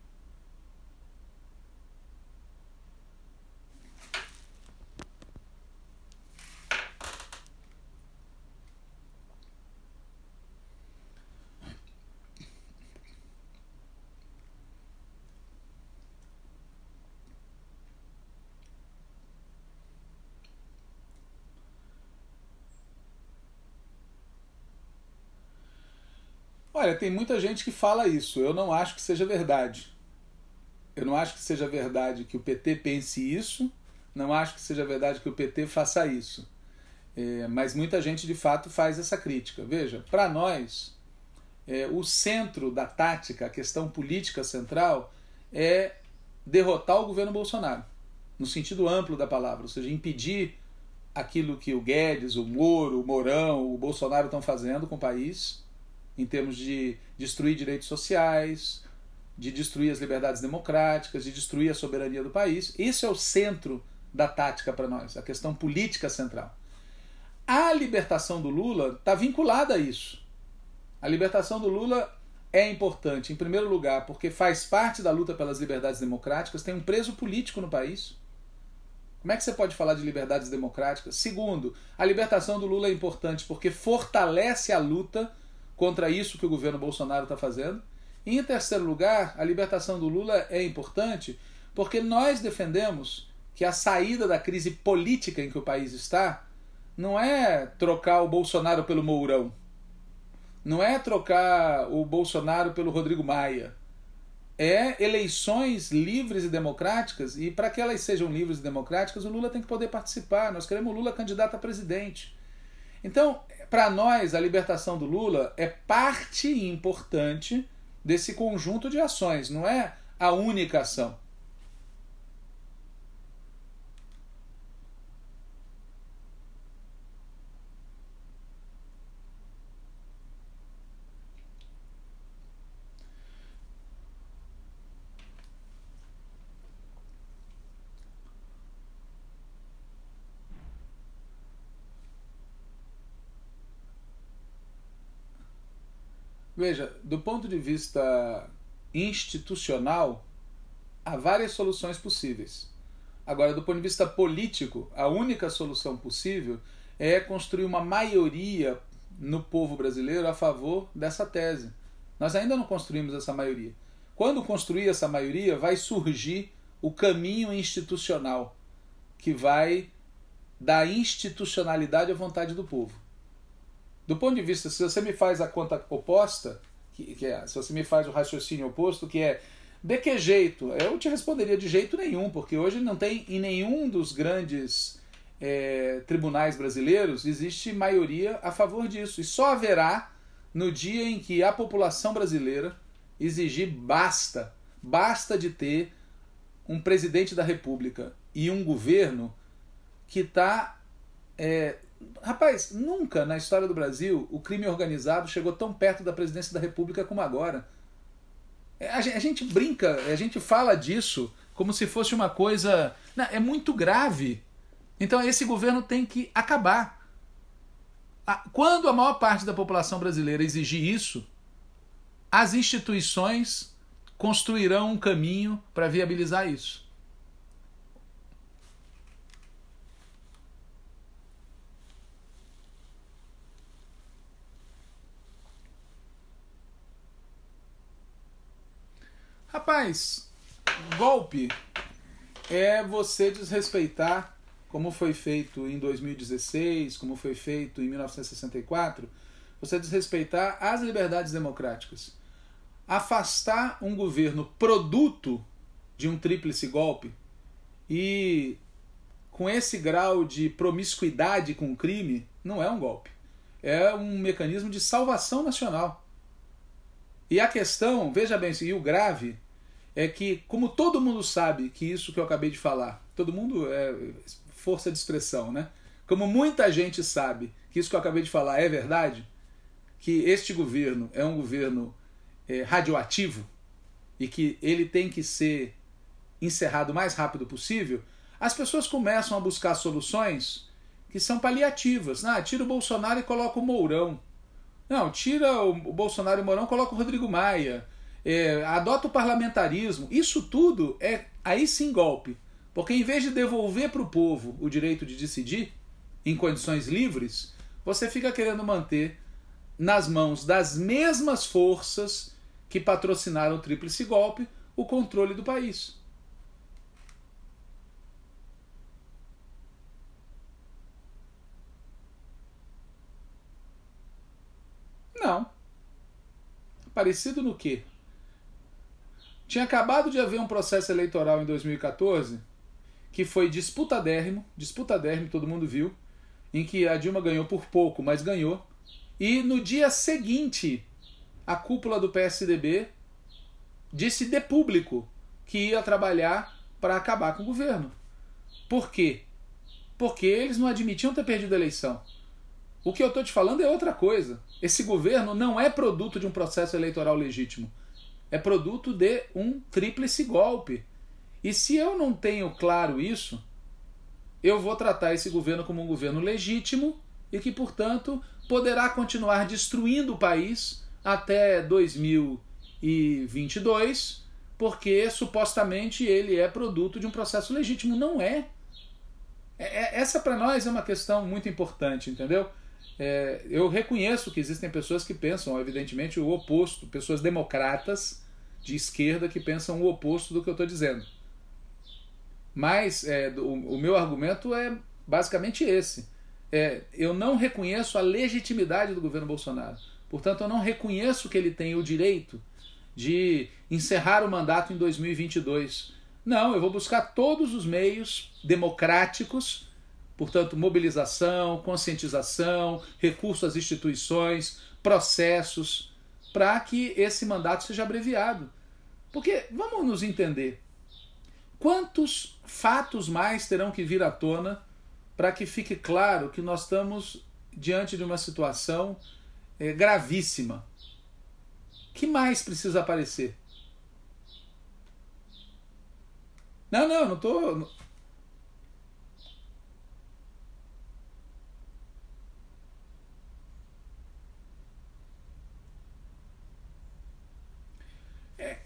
Olha, tem muita gente que fala isso. Eu não acho que seja verdade. Eu não acho que seja verdade que o PT pense isso. Não acho que seja verdade que o PT faça isso. Mas muita gente de fato faz essa crítica. Veja, para nós, o centro da tática, a questão política central, é derrotar o governo Bolsonaro, no sentido amplo da palavra, ou seja, impedir aquilo que o Guedes, o Moro, o Mourão, o Bolsonaro estão fazendo com o país, em termos de destruir direitos sociais, de destruir as liberdades democráticas, de destruir a soberania do país. Isso é o centro da tática para nós, a questão política central. A libertação do Lula está vinculada a isso. A libertação do Lula é importante, em primeiro lugar, porque faz parte da luta pelas liberdades democráticas, tem um preso político no país. Como é que você pode falar de liberdades democráticas? Segundo, a libertação do Lula é importante porque fortalece a luta contra isso que o governo Bolsonaro está fazendo. E, em terceiro lugar, a libertação do Lula é importante porque nós defendemos que a saída da crise política em que o país está não é trocar o Bolsonaro pelo Mourão, não é trocar o Bolsonaro pelo Rodrigo Maia, é eleições livres e democráticas, e para que elas sejam livres e democráticas o Lula tem que poder participar. Nós queremos o Lula candidato a presidente. Então, para nós, a libertação do Lula é parte importante desse conjunto de ações, não é a única ação. Veja, do ponto de vista institucional, há várias soluções possíveis. Agora, do ponto de vista político, a única solução possível é construir uma maioria no povo brasileiro a favor dessa tese. Nós ainda não construímos essa maioria. Quando construir essa maioria, vai surgir o caminho institucional, que vai dar institucionalidade à vontade do povo. Do ponto de vista, se você me faz a conta oposta, se você me faz o raciocínio oposto, que é de que jeito? Eu te responderia de jeito nenhum, porque hoje não tem em nenhum dos grandes tribunais brasileiros existe maioria a favor disso. E só haverá no dia em que a população brasileira exigir basta de ter um presidente da República e um governo que está... Rapaz, nunca na história do Brasil o crime organizado chegou tão perto da presidência da República como agora. A gente brinca, a gente fala disso como se fosse uma coisa... Não, é muito grave. Então esse governo tem que acabar. Quando a maior parte da população brasileira exigir isso, as instituições construirão um caminho para viabilizar isso. Rapaz, golpe é você desrespeitar, como foi feito em 2016, como foi feito em 1964, você desrespeitar as liberdades democráticas. Afastar um governo produto de um tríplice golpe e com esse grau de promiscuidade com o crime, não é um golpe. É um mecanismo de salvação nacional. E a questão, veja bem, e o grave é que, como todo mundo sabe que isso que eu acabei de falar, todo mundo é força de expressão, né? Como muita gente sabe que isso que eu acabei de falar é verdade, que este governo é um governo radioativo e que ele tem que ser encerrado o mais rápido possível, as pessoas começam a buscar soluções que são paliativas. Tira o Bolsonaro e coloca o Mourão. Não, tira o Bolsonaro e o Mourão, coloca o Rodrigo Maia. Adota o parlamentarismo. Isso tudo é aí sim golpe. Porque em vez de devolver para o povo o direito de decidir em condições livres, você fica querendo manter nas mãos das mesmas forças que patrocinaram o tríplice golpe o controle do país. Não. Parecido no quê? Tinha acabado de haver um processo eleitoral em 2014 que foi disputadérrimo, todo mundo viu, em que a Dilma ganhou por pouco, mas ganhou. E no dia seguinte, a cúpula do PSDB disse de público que ia trabalhar para acabar com o governo. Por quê? Porque eles não admitiam ter perdido a eleição. O que eu estou te falando é outra coisa. Esse governo não é produto de um processo eleitoral legítimo. É produto de um tríplice golpe. E se eu não tenho claro isso, eu vou tratar esse governo como um governo legítimo e que, portanto, poderá continuar destruindo o país até 2022, porque supostamente ele é produto de um processo legítimo. Não é. Essa para nós é uma questão muito importante, entendeu? Eu reconheço que existem pessoas que pensam, evidentemente, o oposto, pessoas democratas de esquerda que pensam o oposto do que eu estou dizendo. Mas o meu argumento é basicamente esse. Eu não reconheço a legitimidade do governo Bolsonaro. Portanto, eu não reconheço que ele tem o direito de encerrar o mandato em 2022. Não, eu vou buscar todos os meios democráticos, portanto, mobilização, conscientização, recurso às instituições, processos, para que esse mandato seja abreviado. Porque, vamos nos entender, quantos fatos mais terão que vir à tona para que fique claro que nós estamos diante de uma situação gravíssima? Que mais precisa aparecer? Não estou...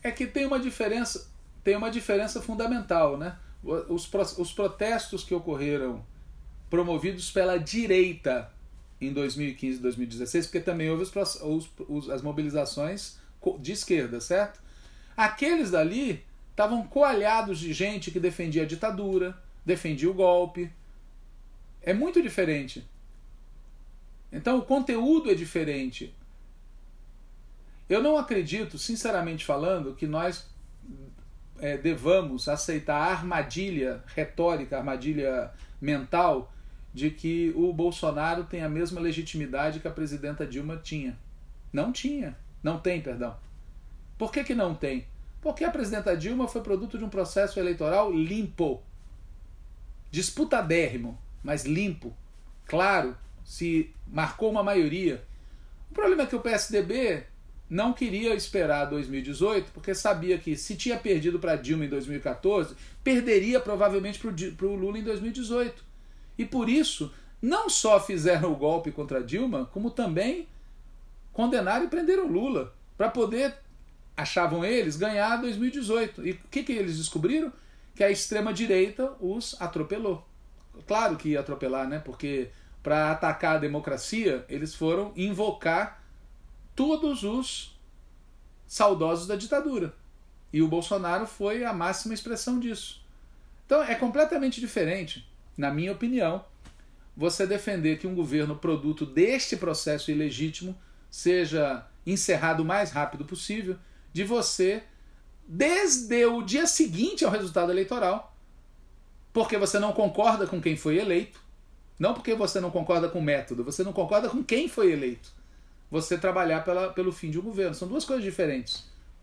É que tem uma diferença fundamental, né? Os protestos que ocorreram promovidos pela direita em 2015 e 2016, porque também houve as mobilizações de esquerda, certo? Aqueles dali estavam coalhados de gente que defendia a ditadura, defendia o golpe. É muito diferente. Então o conteúdo é diferente. Eu não acredito, sinceramente falando, que nós devamos aceitar a armadilha retórica, a armadilha mental de que o Bolsonaro tem a mesma legitimidade que a presidenta Dilma tinha. Não tinha. Não tem, perdão. Por que não tem? Porque a presidenta Dilma foi produto de um processo eleitoral limpo. Disputadérrimo, mas limpo. Claro, se marcou uma maioria. O problema é que o PSDB não queria esperar 2018, porque sabia que se tinha perdido para Dilma em 2014, perderia provavelmente para o Lula em 2018. E por isso, não só fizeram o golpe contra Dilma, como também condenaram e prenderam Lula, para poder, achavam eles, ganhar 2018. E o que eles descobriram? Que a extrema-direita os atropelou. Claro que ia atropelar, né? Porque para atacar a democracia, eles foram invocar todos os saudosos da ditadura. E o Bolsonaro foi a máxima expressão disso. Então é completamente diferente, na minha opinião, você defender que um governo produto deste processo ilegítimo seja encerrado o mais rápido possível, de você, desde o dia seguinte ao resultado eleitoral, porque você não concorda com quem foi eleito, não porque você não concorda com o método, você não concorda com quem foi eleito, você trabalhar pelo fim de um governo. São duas coisas diferentes.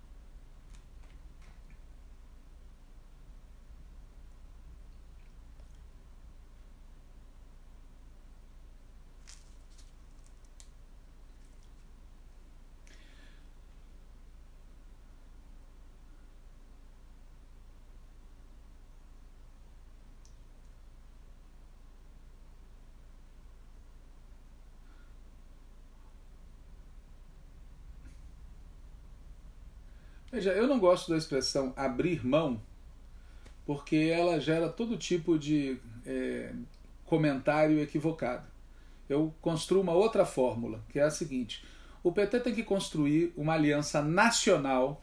Veja, eu não gosto da expressão abrir mão, porque ela gera todo tipo de comentário equivocado. Eu construo uma outra fórmula, que é a seguinte: o PT tem que construir uma aliança nacional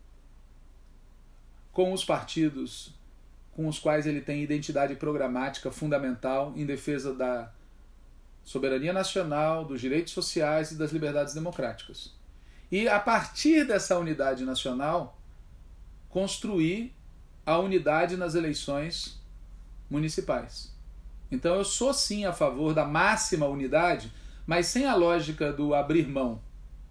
com os partidos com os quais ele tem identidade programática fundamental em defesa da soberania nacional, dos direitos sociais e das liberdades democráticas. E, a partir dessa unidade nacional, construir a unidade nas eleições municipais. Então eu sou sim a favor da máxima unidade, mas sem a lógica do abrir mão.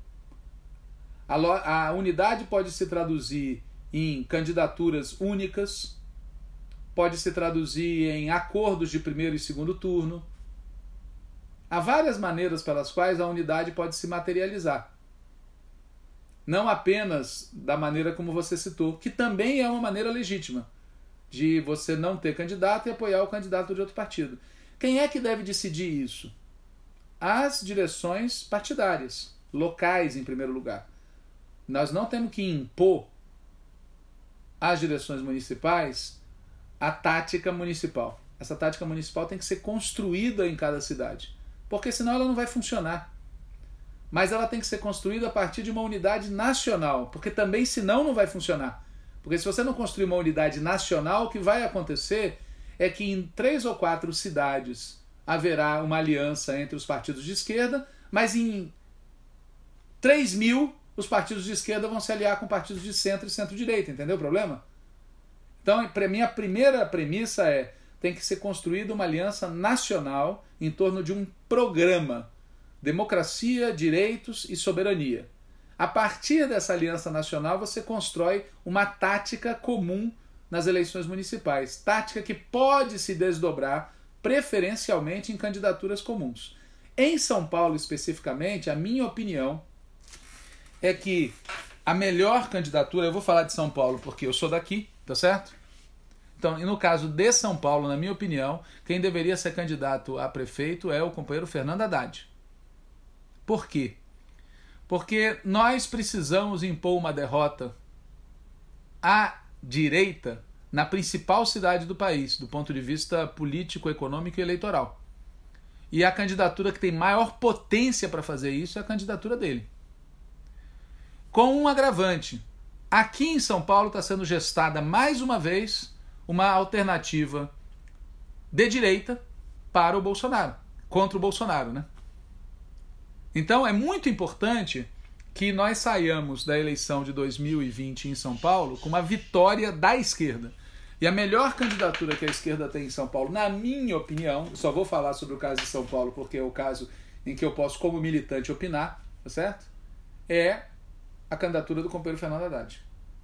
A unidade pode se traduzir em candidaturas únicas, pode se traduzir em acordos de primeiro e segundo turno. Há várias maneiras pelas quais a unidade pode se materializar. Não apenas da maneira como você citou, que também é uma maneira legítima, de você não ter candidato e apoiar o candidato de outro partido. Quem é que deve decidir isso? As direções partidárias, locais em primeiro lugar. Nós não temos que impor às direções municipais a tática municipal. Essa tática municipal tem que ser construída em cada cidade, porque senão ela não vai funcionar. Mas ela tem que ser construída a partir de uma unidade nacional, porque também senão não vai funcionar. Porque se você não construir uma unidade nacional, o que vai acontecer é que em 3 ou 4 cidades haverá uma aliança entre os partidos de esquerda, mas em 3.000 os partidos de esquerda vão se aliar com partidos de centro e centro-direita, entendeu o problema? Então, para mim, a primeira premissa é: tem que ser construída uma aliança nacional em torno de um programa: democracia, direitos e soberania. A partir dessa aliança nacional, você constrói uma tática comum nas eleições municipais. Tática que pode se desdobrar preferencialmente em candidaturas comuns. Em São Paulo, especificamente, a minha opinião é que a melhor candidatura, eu vou falar de São Paulo porque eu sou daqui, tá certo? Então, e no caso de São Paulo, na minha opinião, quem deveria ser candidato a prefeito é o companheiro Fernando Haddad. Por quê? Porque nós precisamos impor uma derrota à direita na principal cidade do país, do ponto de vista político, econômico e eleitoral. E a candidatura que tem maior potência para fazer isso é a candidatura dele. Com um agravante. Aqui em São Paulo está sendo gestada mais uma vez uma alternativa de direita para o Bolsonaro, contra o Bolsonaro, né? Então é muito importante que nós saiamos da eleição de 2020 em São Paulo com uma vitória da esquerda. E a melhor candidatura que a esquerda tem em São Paulo, na minha opinião, só vou falar sobre o caso de São Paulo porque é o caso em que eu posso, como militante, opinar, tá certo? É a candidatura do companheiro Fernando Haddad.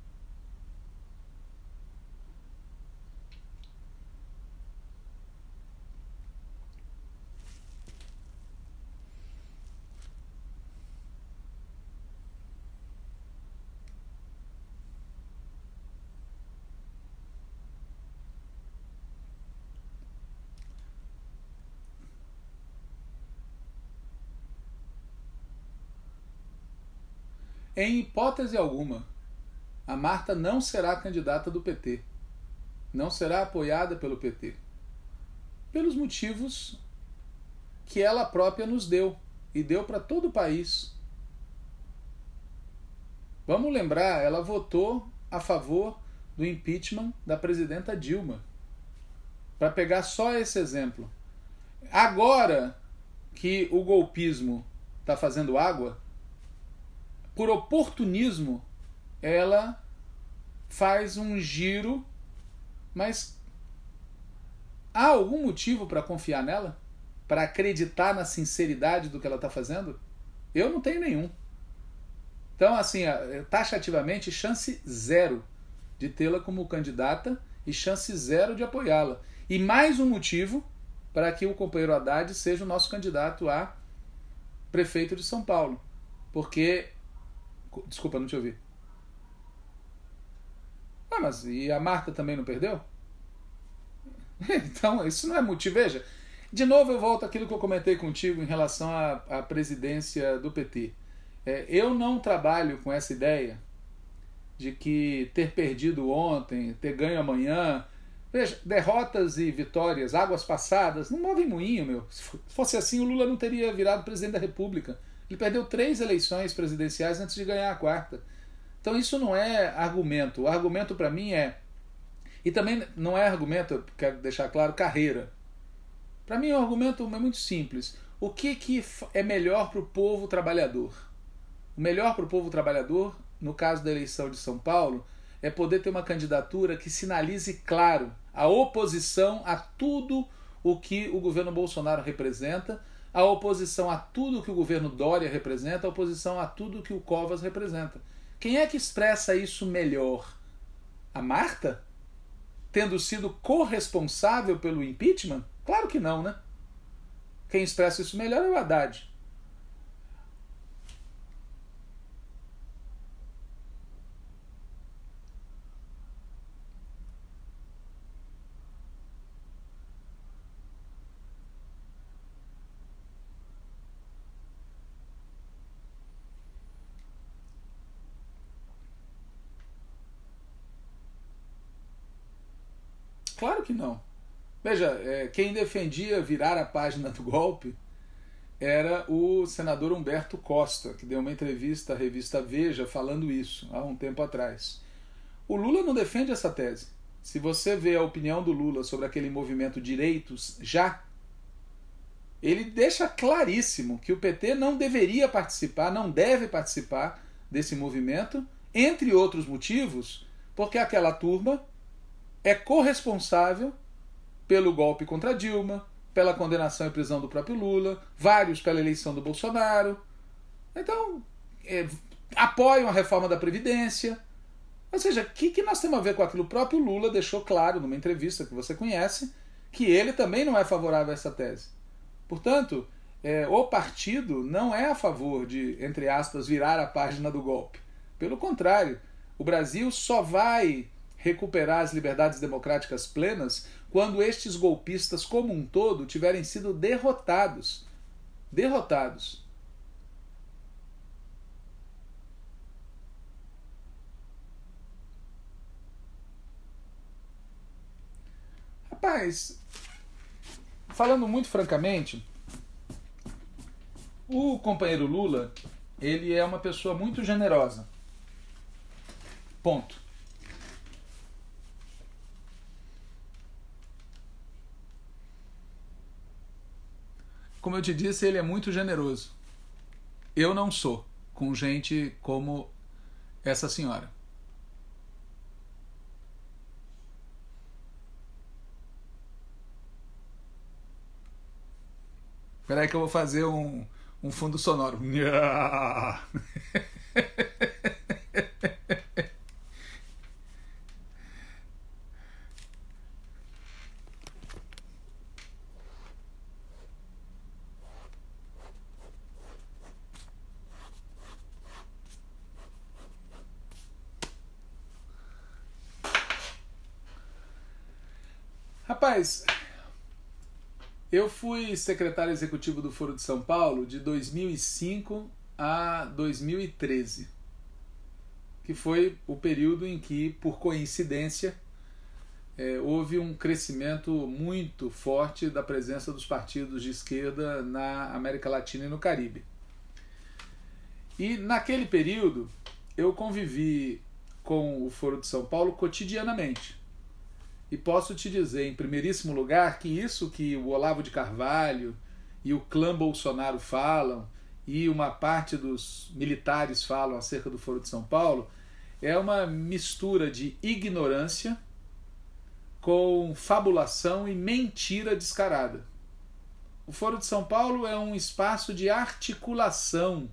Em hipótese alguma, a Marta não será candidata do PT. Não será apoiada pelo PT. Pelos motivos que ela própria nos deu. E deu para todo o país. Vamos lembrar, ela votou a favor do impeachment da presidenta Dilma. Para pegar só esse exemplo. Agora que o golpismo está fazendo água, por oportunismo, ela faz um giro, mas há algum motivo para confiar nela? Para acreditar na sinceridade do que ela está fazendo? Eu não tenho nenhum. Então, assim, taxativamente, chance zero de tê-la como candidata e chance zero de apoiá-la. E mais um motivo para que o companheiro Haddad seja o nosso candidato a prefeito de São Paulo. Porque... Desculpa, não te ouvi. Ah, mas e a Marta também não perdeu? Então, isso não é motivo. Veja, de novo eu volto àquilo que eu comentei contigo em relação à presidência do PT. Eu não trabalho com essa ideia de que ter perdido ontem, ter ganho amanhã... Veja, derrotas e vitórias, águas passadas, não movem moinho, meu. Se fosse assim, o Lula não teria virado presidente da República. Ele perdeu 3 eleições presidenciais antes de ganhar a 4ª. Então isso não é argumento. O argumento para mim é... E também não é argumento, eu quero deixar claro, carreira. Para mim o argumento é muito simples. O que é melhor para o povo trabalhador? O melhor para o povo trabalhador, no caso da eleição de São Paulo, é poder ter uma candidatura que sinalize claro a oposição a tudo o que o governo Bolsonaro representa, a oposição a tudo que o governo Dória representa, a oposição a tudo que o Covas representa. Quem é que expressa isso melhor? A Marta? Tendo sido corresponsável pelo impeachment? Claro que não, né? Quem expressa isso melhor é o Haddad. Claro que não. Veja, quem defendia virar a página do golpe era o senador Humberto Costa, que deu uma entrevista à revista Veja falando isso há um tempo atrás. O Lula não defende essa tese. Se você vê a opinião do Lula sobre aquele movimento Direitos Já, ele deixa claríssimo que o PT não deveria participar, não deve participar desse movimento, entre outros motivos, porque aquela turma é corresponsável pelo golpe contra Dilma, pela condenação e prisão do próprio Lula, vários pela eleição do Bolsonaro. Então, apoiam a reforma da Previdência. Ou seja, o que nós temos a ver com aquilo? O próprio Lula deixou claro numa entrevista que você conhece que ele também não é favorável a essa tese. Portanto, o partido não é a favor de, entre aspas, virar a página do golpe. Pelo contrário, o Brasil só vai recuperar as liberdades democráticas plenas quando estes golpistas como um todo tiverem sido derrotados. Derrotados. Rapaz, falando muito francamente, o companheiro Lula, ele é uma pessoa muito generosa. Ponto. Como eu te disse, ele é muito generoso. Eu não sou com gente como essa senhora. Espera aí que eu vou fazer um fundo sonoro. Rapaz, eu fui secretário executivo do Foro de São Paulo de 2005 a 2013, que foi o período em que, por coincidência, houve um crescimento muito forte da presença dos partidos de esquerda na América Latina e no Caribe. E naquele período eu convivi com o Foro de São Paulo cotidianamente. E posso te dizer, em primeiríssimo lugar, que isso que o Olavo de Carvalho e o clã Bolsonaro falam, e uma parte dos militares falam acerca do Foro de São Paulo, é uma mistura de ignorância com fabulação e mentira descarada. O Foro de São Paulo é um espaço de articulação,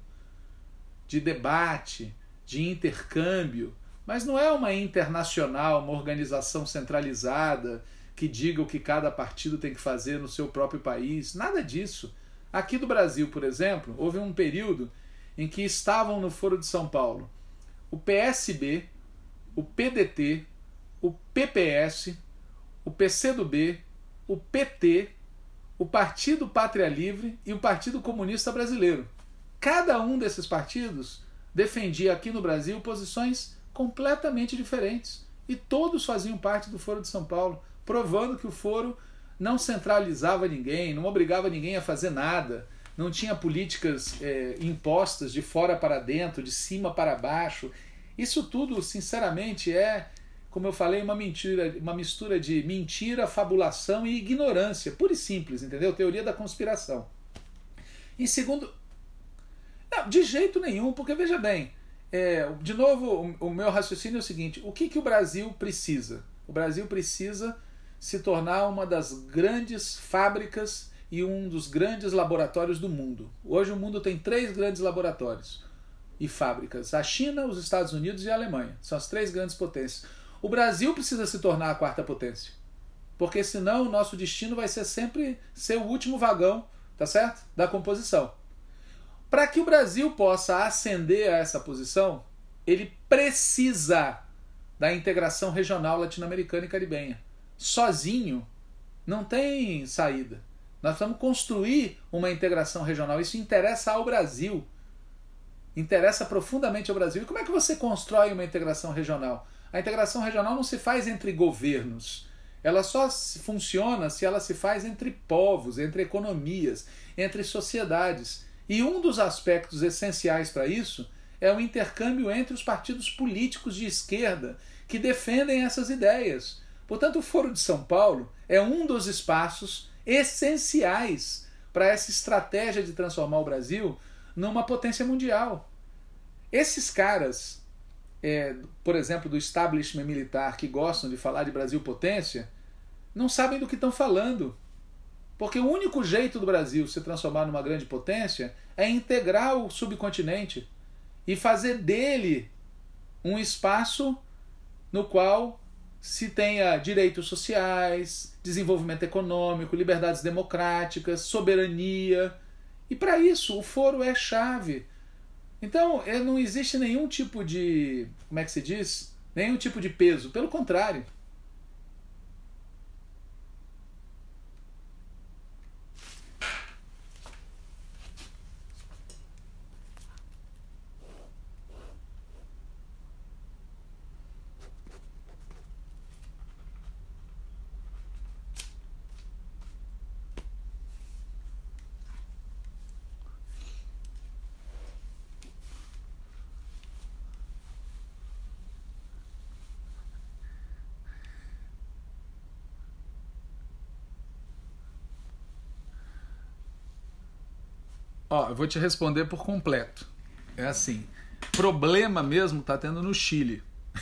de debate, de intercâmbio, mas não é uma internacional, uma organização centralizada que diga o que cada partido tem que fazer no seu próprio país. Nada disso. Aqui do Brasil, por exemplo, houve um período em que estavam no Foro de São Paulo o PSB, o PDT, o PPS, o PCdoB, o PT, o Partido Pátria Livre e o Partido Comunista Brasileiro. Cada um desses partidos defendia aqui no Brasil posições completamente diferentes. E todos faziam parte do Foro de São Paulo, provando que o Foro não centralizava ninguém, não obrigava ninguém a fazer nada, não tinha políticas impostas de fora para dentro, de cima para baixo. Isso tudo, sinceramente, é, como eu falei, uma mentira, uma mistura de mentira, fabulação e ignorância, pura e simples, entendeu? Teoria da conspiração. Em segundo... Não, de jeito nenhum, porque veja bem, de novo, o meu raciocínio é o seguinte: o que o Brasil precisa? O Brasil precisa se tornar uma das grandes fábricas e um dos grandes laboratórios do mundo. Hoje o mundo tem 3 grandes laboratórios e fábricas: a China, os Estados Unidos e a Alemanha. São as 3 grandes potências. O Brasil precisa se tornar a 4ª potência, porque senão o nosso destino vai ser sempre ser o último vagão, tá certo? Da composição. Para que o Brasil possa ascender a essa posição, ele precisa da integração regional latino-americana e caribenha. Sozinho não tem saída. Nós precisamos construir uma integração regional. Isso interessa ao Brasil. Interessa profundamente ao Brasil. E como é que você constrói uma integração regional? A integração regional não se faz entre governos. Ela só funciona se ela se faz entre povos, entre economias, entre sociedades. E um dos aspectos essenciais para isso é o intercâmbio entre os partidos políticos de esquerda que defendem essas ideias. Portanto, o Foro de São Paulo é um dos espaços essenciais para essa estratégia de transformar o Brasil numa potência mundial. Esses caras, por exemplo, do establishment militar, que gostam de falar de Brasil potência, não sabem do que estão falando. Porque o único jeito do Brasil se transformar numa grande potência é integrar o subcontinente e fazer dele um espaço no qual se tenha direitos sociais, desenvolvimento econômico, liberdades democráticas, soberania. E para isso o Foro é chave. Então não existe nenhum tipo de, como é que se diz? Nenhum tipo de peso. Pelo contrário. Ó, eu vou te responder por completo. É assim, problema mesmo tá tendo no Chile.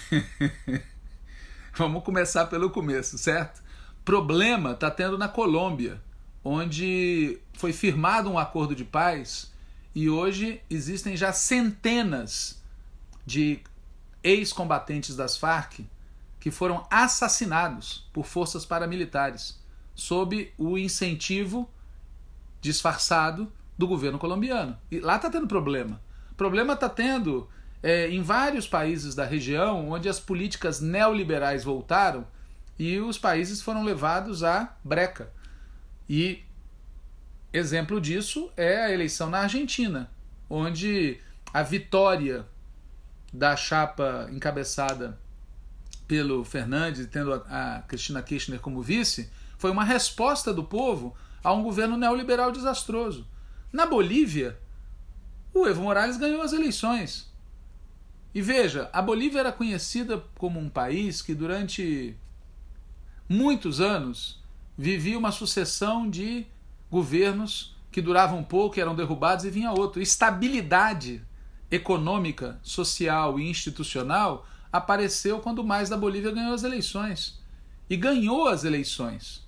Vamos começar pelo começo, certo? Problema tá tendo na Colômbia, onde foi firmado um acordo de paz e hoje existem já centenas de ex-combatentes das Farc que foram assassinados por forças paramilitares sob o incentivo disfarçado do governo colombiano. E lá está tendo problema. Problema está tendo em vários países da região onde as políticas neoliberais voltaram e os países foram levados à breca. E exemplo disso é a eleição na Argentina, onde a vitória da chapa encabeçada pelo Fernandes, tendo a Cristina Kirchner como vice, foi uma resposta do povo a um governo neoliberal desastroso. Na Bolívia, o Evo Morales ganhou as eleições. E veja, a Bolívia era conhecida como um país que durante muitos anos vivia uma sucessão de governos que duravam pouco, eram derrubados e vinha outro. Estabilidade econômica, social e institucional apareceu quando o MAS da Bolívia ganhou as eleições. E ganhou as eleições.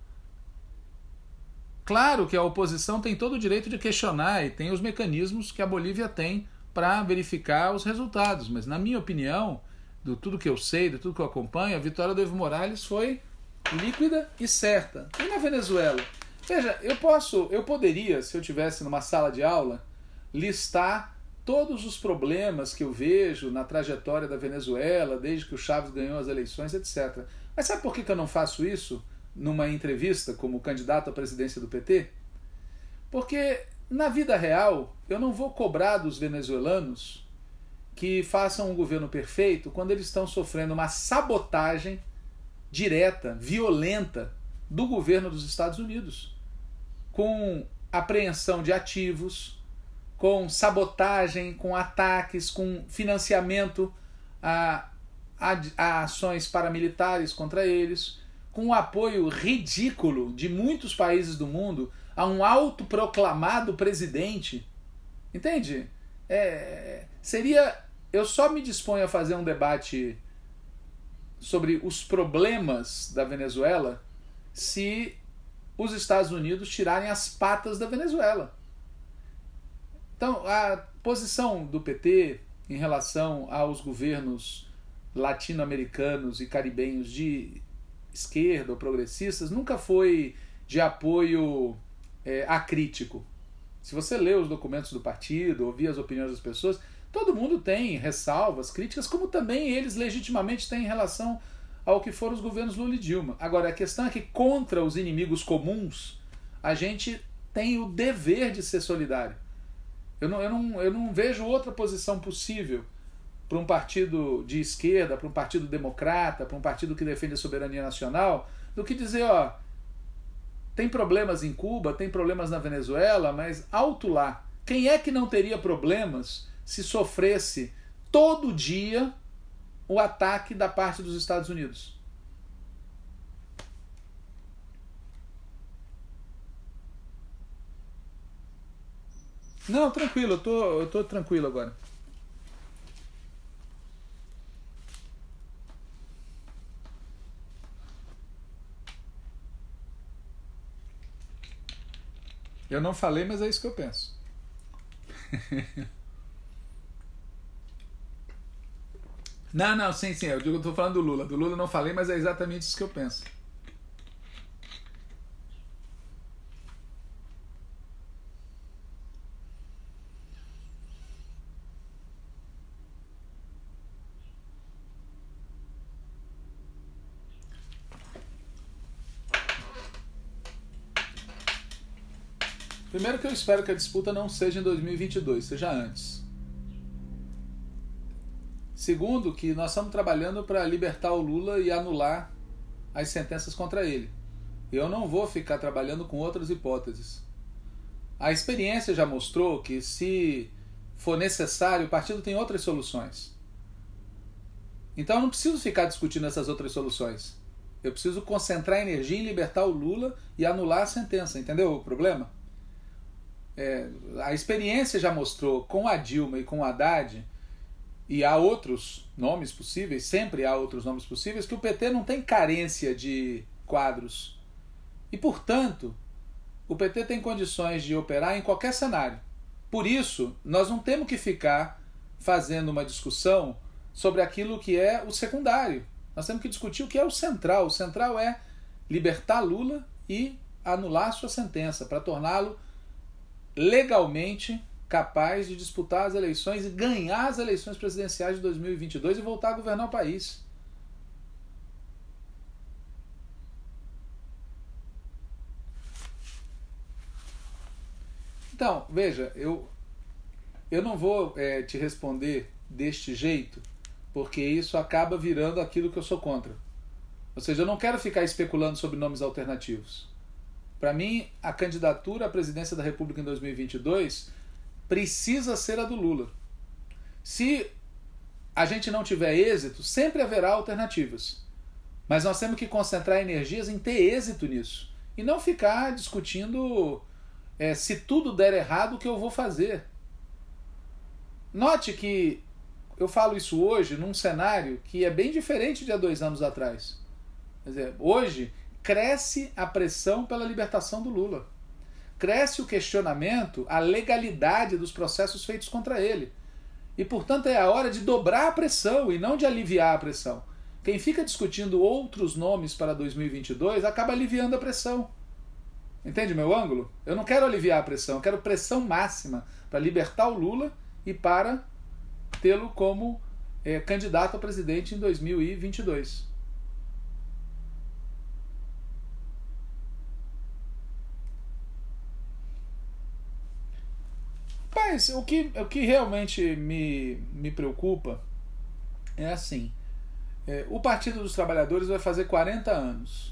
Claro que a oposição tem todo o direito de questionar e tem os mecanismos que a Bolívia tem para verificar os resultados, mas na minha opinião, de tudo que eu sei, de tudo que eu acompanho, a vitória do Evo Morales foi líquida e certa. E na Venezuela? Veja, eu poderia, se eu estivesse numa sala de aula, listar todos os problemas que eu vejo na trajetória da Venezuela, desde que o Chávez ganhou as eleições, etc. Mas sabe por que eu não faço isso numa entrevista como candidato à presidência do PT? Porque na vida real eu não vou cobrar dos venezuelanos que façam um governo perfeito quando eles estão sofrendo uma sabotagem direta, violenta do governo dos Estados Unidos, com apreensão de ativos, com sabotagem, com ataques, com financiamento a ações paramilitares contra eles, com o apoio ridículo de muitos países do mundo a um autoproclamado presidente. Entende? Eu só me disponho a fazer um debate sobre os problemas da Venezuela se os Estados Unidos tirarem as patas da Venezuela. Então, a posição do PT em relação aos governos latino-americanos e caribenhos de esquerda ou progressistas nunca foi de apoio acrítico. Se você lê os documentos do partido, ouvir as opiniões das pessoas, todo mundo tem ressalvas, críticas, como também eles legitimamente têm em relação ao que foram os governos Lula e Dilma. Agora, a questão é que contra os inimigos comuns, a gente tem o dever de ser solidário. Eu não vejo outra posição possível para um partido de esquerda, para um partido democrata, para um partido que defende a soberania nacional, do que dizer, tem problemas em Cuba, tem problemas na Venezuela, mas alto lá. Quem é que não teria problemas se sofresse todo dia o ataque da parte dos Estados Unidos? Não, tranquilo, eu tô tranquilo agora. Eu não falei, mas é isso que eu penso. Não, sim, eu tô falando do Lula. Do Lula eu não falei, mas é exatamente isso que eu penso. Primeiro que eu espero que a disputa não seja em 2022, seja antes. Segundo, que nós estamos trabalhando para libertar o Lula e anular as sentenças contra ele. Eu não vou ficar trabalhando com outras hipóteses. A experiência já mostrou que, se for necessário, o partido tem outras soluções. Então eu não preciso ficar discutindo essas outras soluções. Eu preciso concentrar energia em libertar o Lula e anular a sentença. Entendeu o problema? A experiência já mostrou com a Dilma e com o Haddad, e há outros nomes possíveis, sempre há outros nomes possíveis, que o PT não tem carência de quadros. E, portanto, o PT tem condições de operar em qualquer cenário. Por isso, nós não temos que ficar fazendo uma discussão sobre aquilo que é o secundário. Nós temos que discutir o que é o central. O central é libertar Lula e anular sua sentença, para torná-lo legalmente capaz de disputar as eleições e ganhar as eleições presidenciais de 2022 e voltar a governar o país. Então, veja, eu não vou te responder deste jeito, porque isso acaba virando aquilo que eu sou contra. Ou seja, eu não quero ficar especulando sobre nomes alternativos. Para mim, a candidatura à presidência da República em 2022 precisa ser a do Lula. Se a gente não tiver êxito, sempre haverá alternativas. Mas nós temos que concentrar energias em ter êxito nisso. E não ficar discutindo se tudo der errado, o que eu vou fazer. Note que eu falo isso hoje num cenário que é bem diferente de há 2 anos atrás. Quer dizer, hoje cresce a pressão pela libertação do Lula. Cresce o questionamento à legalidade dos processos feitos contra ele. E, portanto, é a hora de dobrar a pressão e não de aliviar a pressão. Quem fica discutindo outros nomes para 2022 acaba aliviando a pressão. Entende meu ângulo? Eu não quero aliviar a pressão, eu quero pressão máxima para libertar o Lula e para tê-lo como candidato a presidente em 2022. Mas o que realmente me preocupa é assim, o Partido dos Trabalhadores vai fazer 40 anos.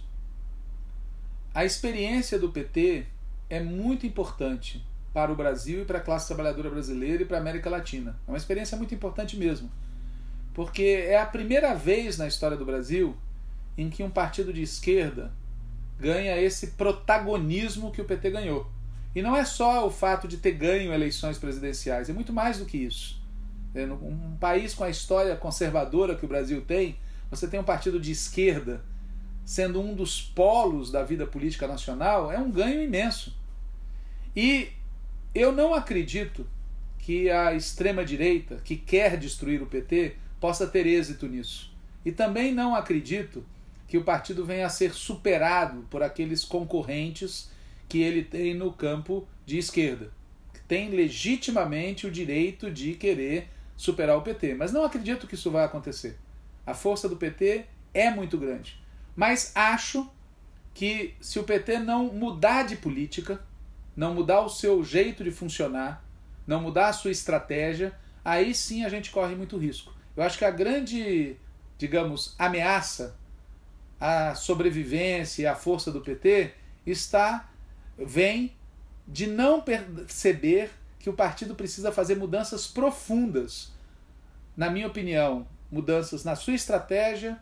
A experiência do PT é muito importante para o Brasil e para a classe trabalhadora brasileira e para a América Latina. É uma experiência muito importante mesmo, porque é a primeira vez na história do Brasil em que um partido de esquerda ganha esse protagonismo que o PT ganhou. E não é só o fato de ter ganho eleições presidenciais, é muito mais do que isso. Um país com a história conservadora que o Brasil tem, você tem um partido de esquerda sendo um dos polos da vida política nacional, é um ganho imenso. E eu não acredito que a extrema-direita, que quer destruir o PT, possa ter êxito nisso. E também não acredito que o partido venha a ser superado por aqueles concorrentes que ele tem no campo de esquerda, que tem legitimamente o direito de querer superar o PT. Mas não acredito que isso vai acontecer. A força do PT é muito grande. Mas acho que se o PT não mudar de política, não mudar o seu jeito de funcionar, não mudar a sua estratégia, aí sim a gente corre muito risco. Eu acho que a grande, digamos, ameaça à sobrevivência e à força do PT vem de não perceber que o partido precisa fazer mudanças profundas. Na minha opinião, mudanças na sua estratégia,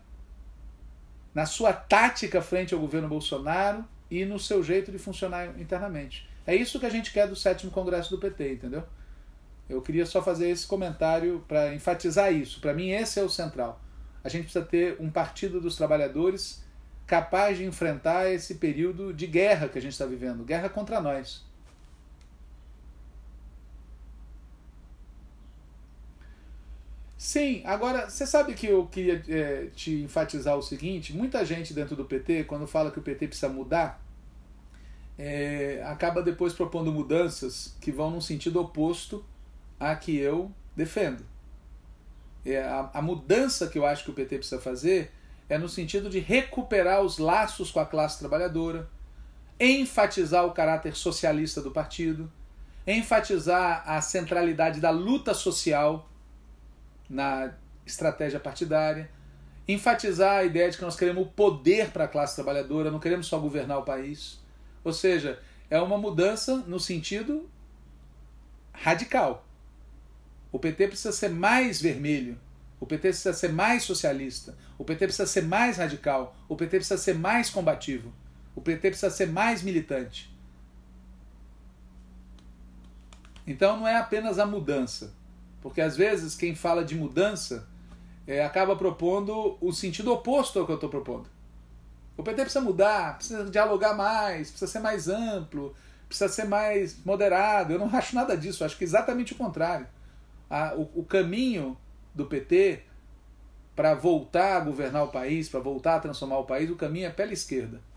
na sua tática frente ao governo Bolsonaro e no seu jeito de funcionar internamente. É isso que a gente quer do 7º Congresso do PT, entendeu? Eu queria só fazer esse comentário para enfatizar isso. Para mim, esse é o central. A gente precisa ter um partido dos trabalhadores capaz de enfrentar esse período de guerra que a gente está vivendo, guerra contra nós. Sim, agora, você sabe que eu queria te enfatizar o seguinte, muita gente dentro do PT, quando fala que o PT precisa mudar, acaba depois propondo mudanças que vão num sentido oposto a que eu defendo. A mudança que eu acho que o PT precisa fazer é no sentido de recuperar os laços com a classe trabalhadora, enfatizar o caráter socialista do partido, enfatizar a centralidade da luta social na estratégia partidária, enfatizar a ideia de que nós queremos o poder para a classe trabalhadora, não queremos só governar o país. Ou seja, é uma mudança no sentido radical. O PT precisa ser mais vermelho, o PT precisa ser mais socialista, o PT precisa ser mais radical, o PT precisa ser mais combativo, o PT precisa ser mais militante. Então não é apenas a mudança, porque às vezes quem fala de mudança acaba propondo o sentido oposto ao que eu estou propondo. O PT precisa mudar, precisa dialogar mais, precisa ser mais amplo, precisa ser mais moderado. Eu não acho nada disso, eu acho que exatamente o contrário. O caminho do PT para voltar a governar o país, para voltar a transformar o país, o caminho é pela esquerda.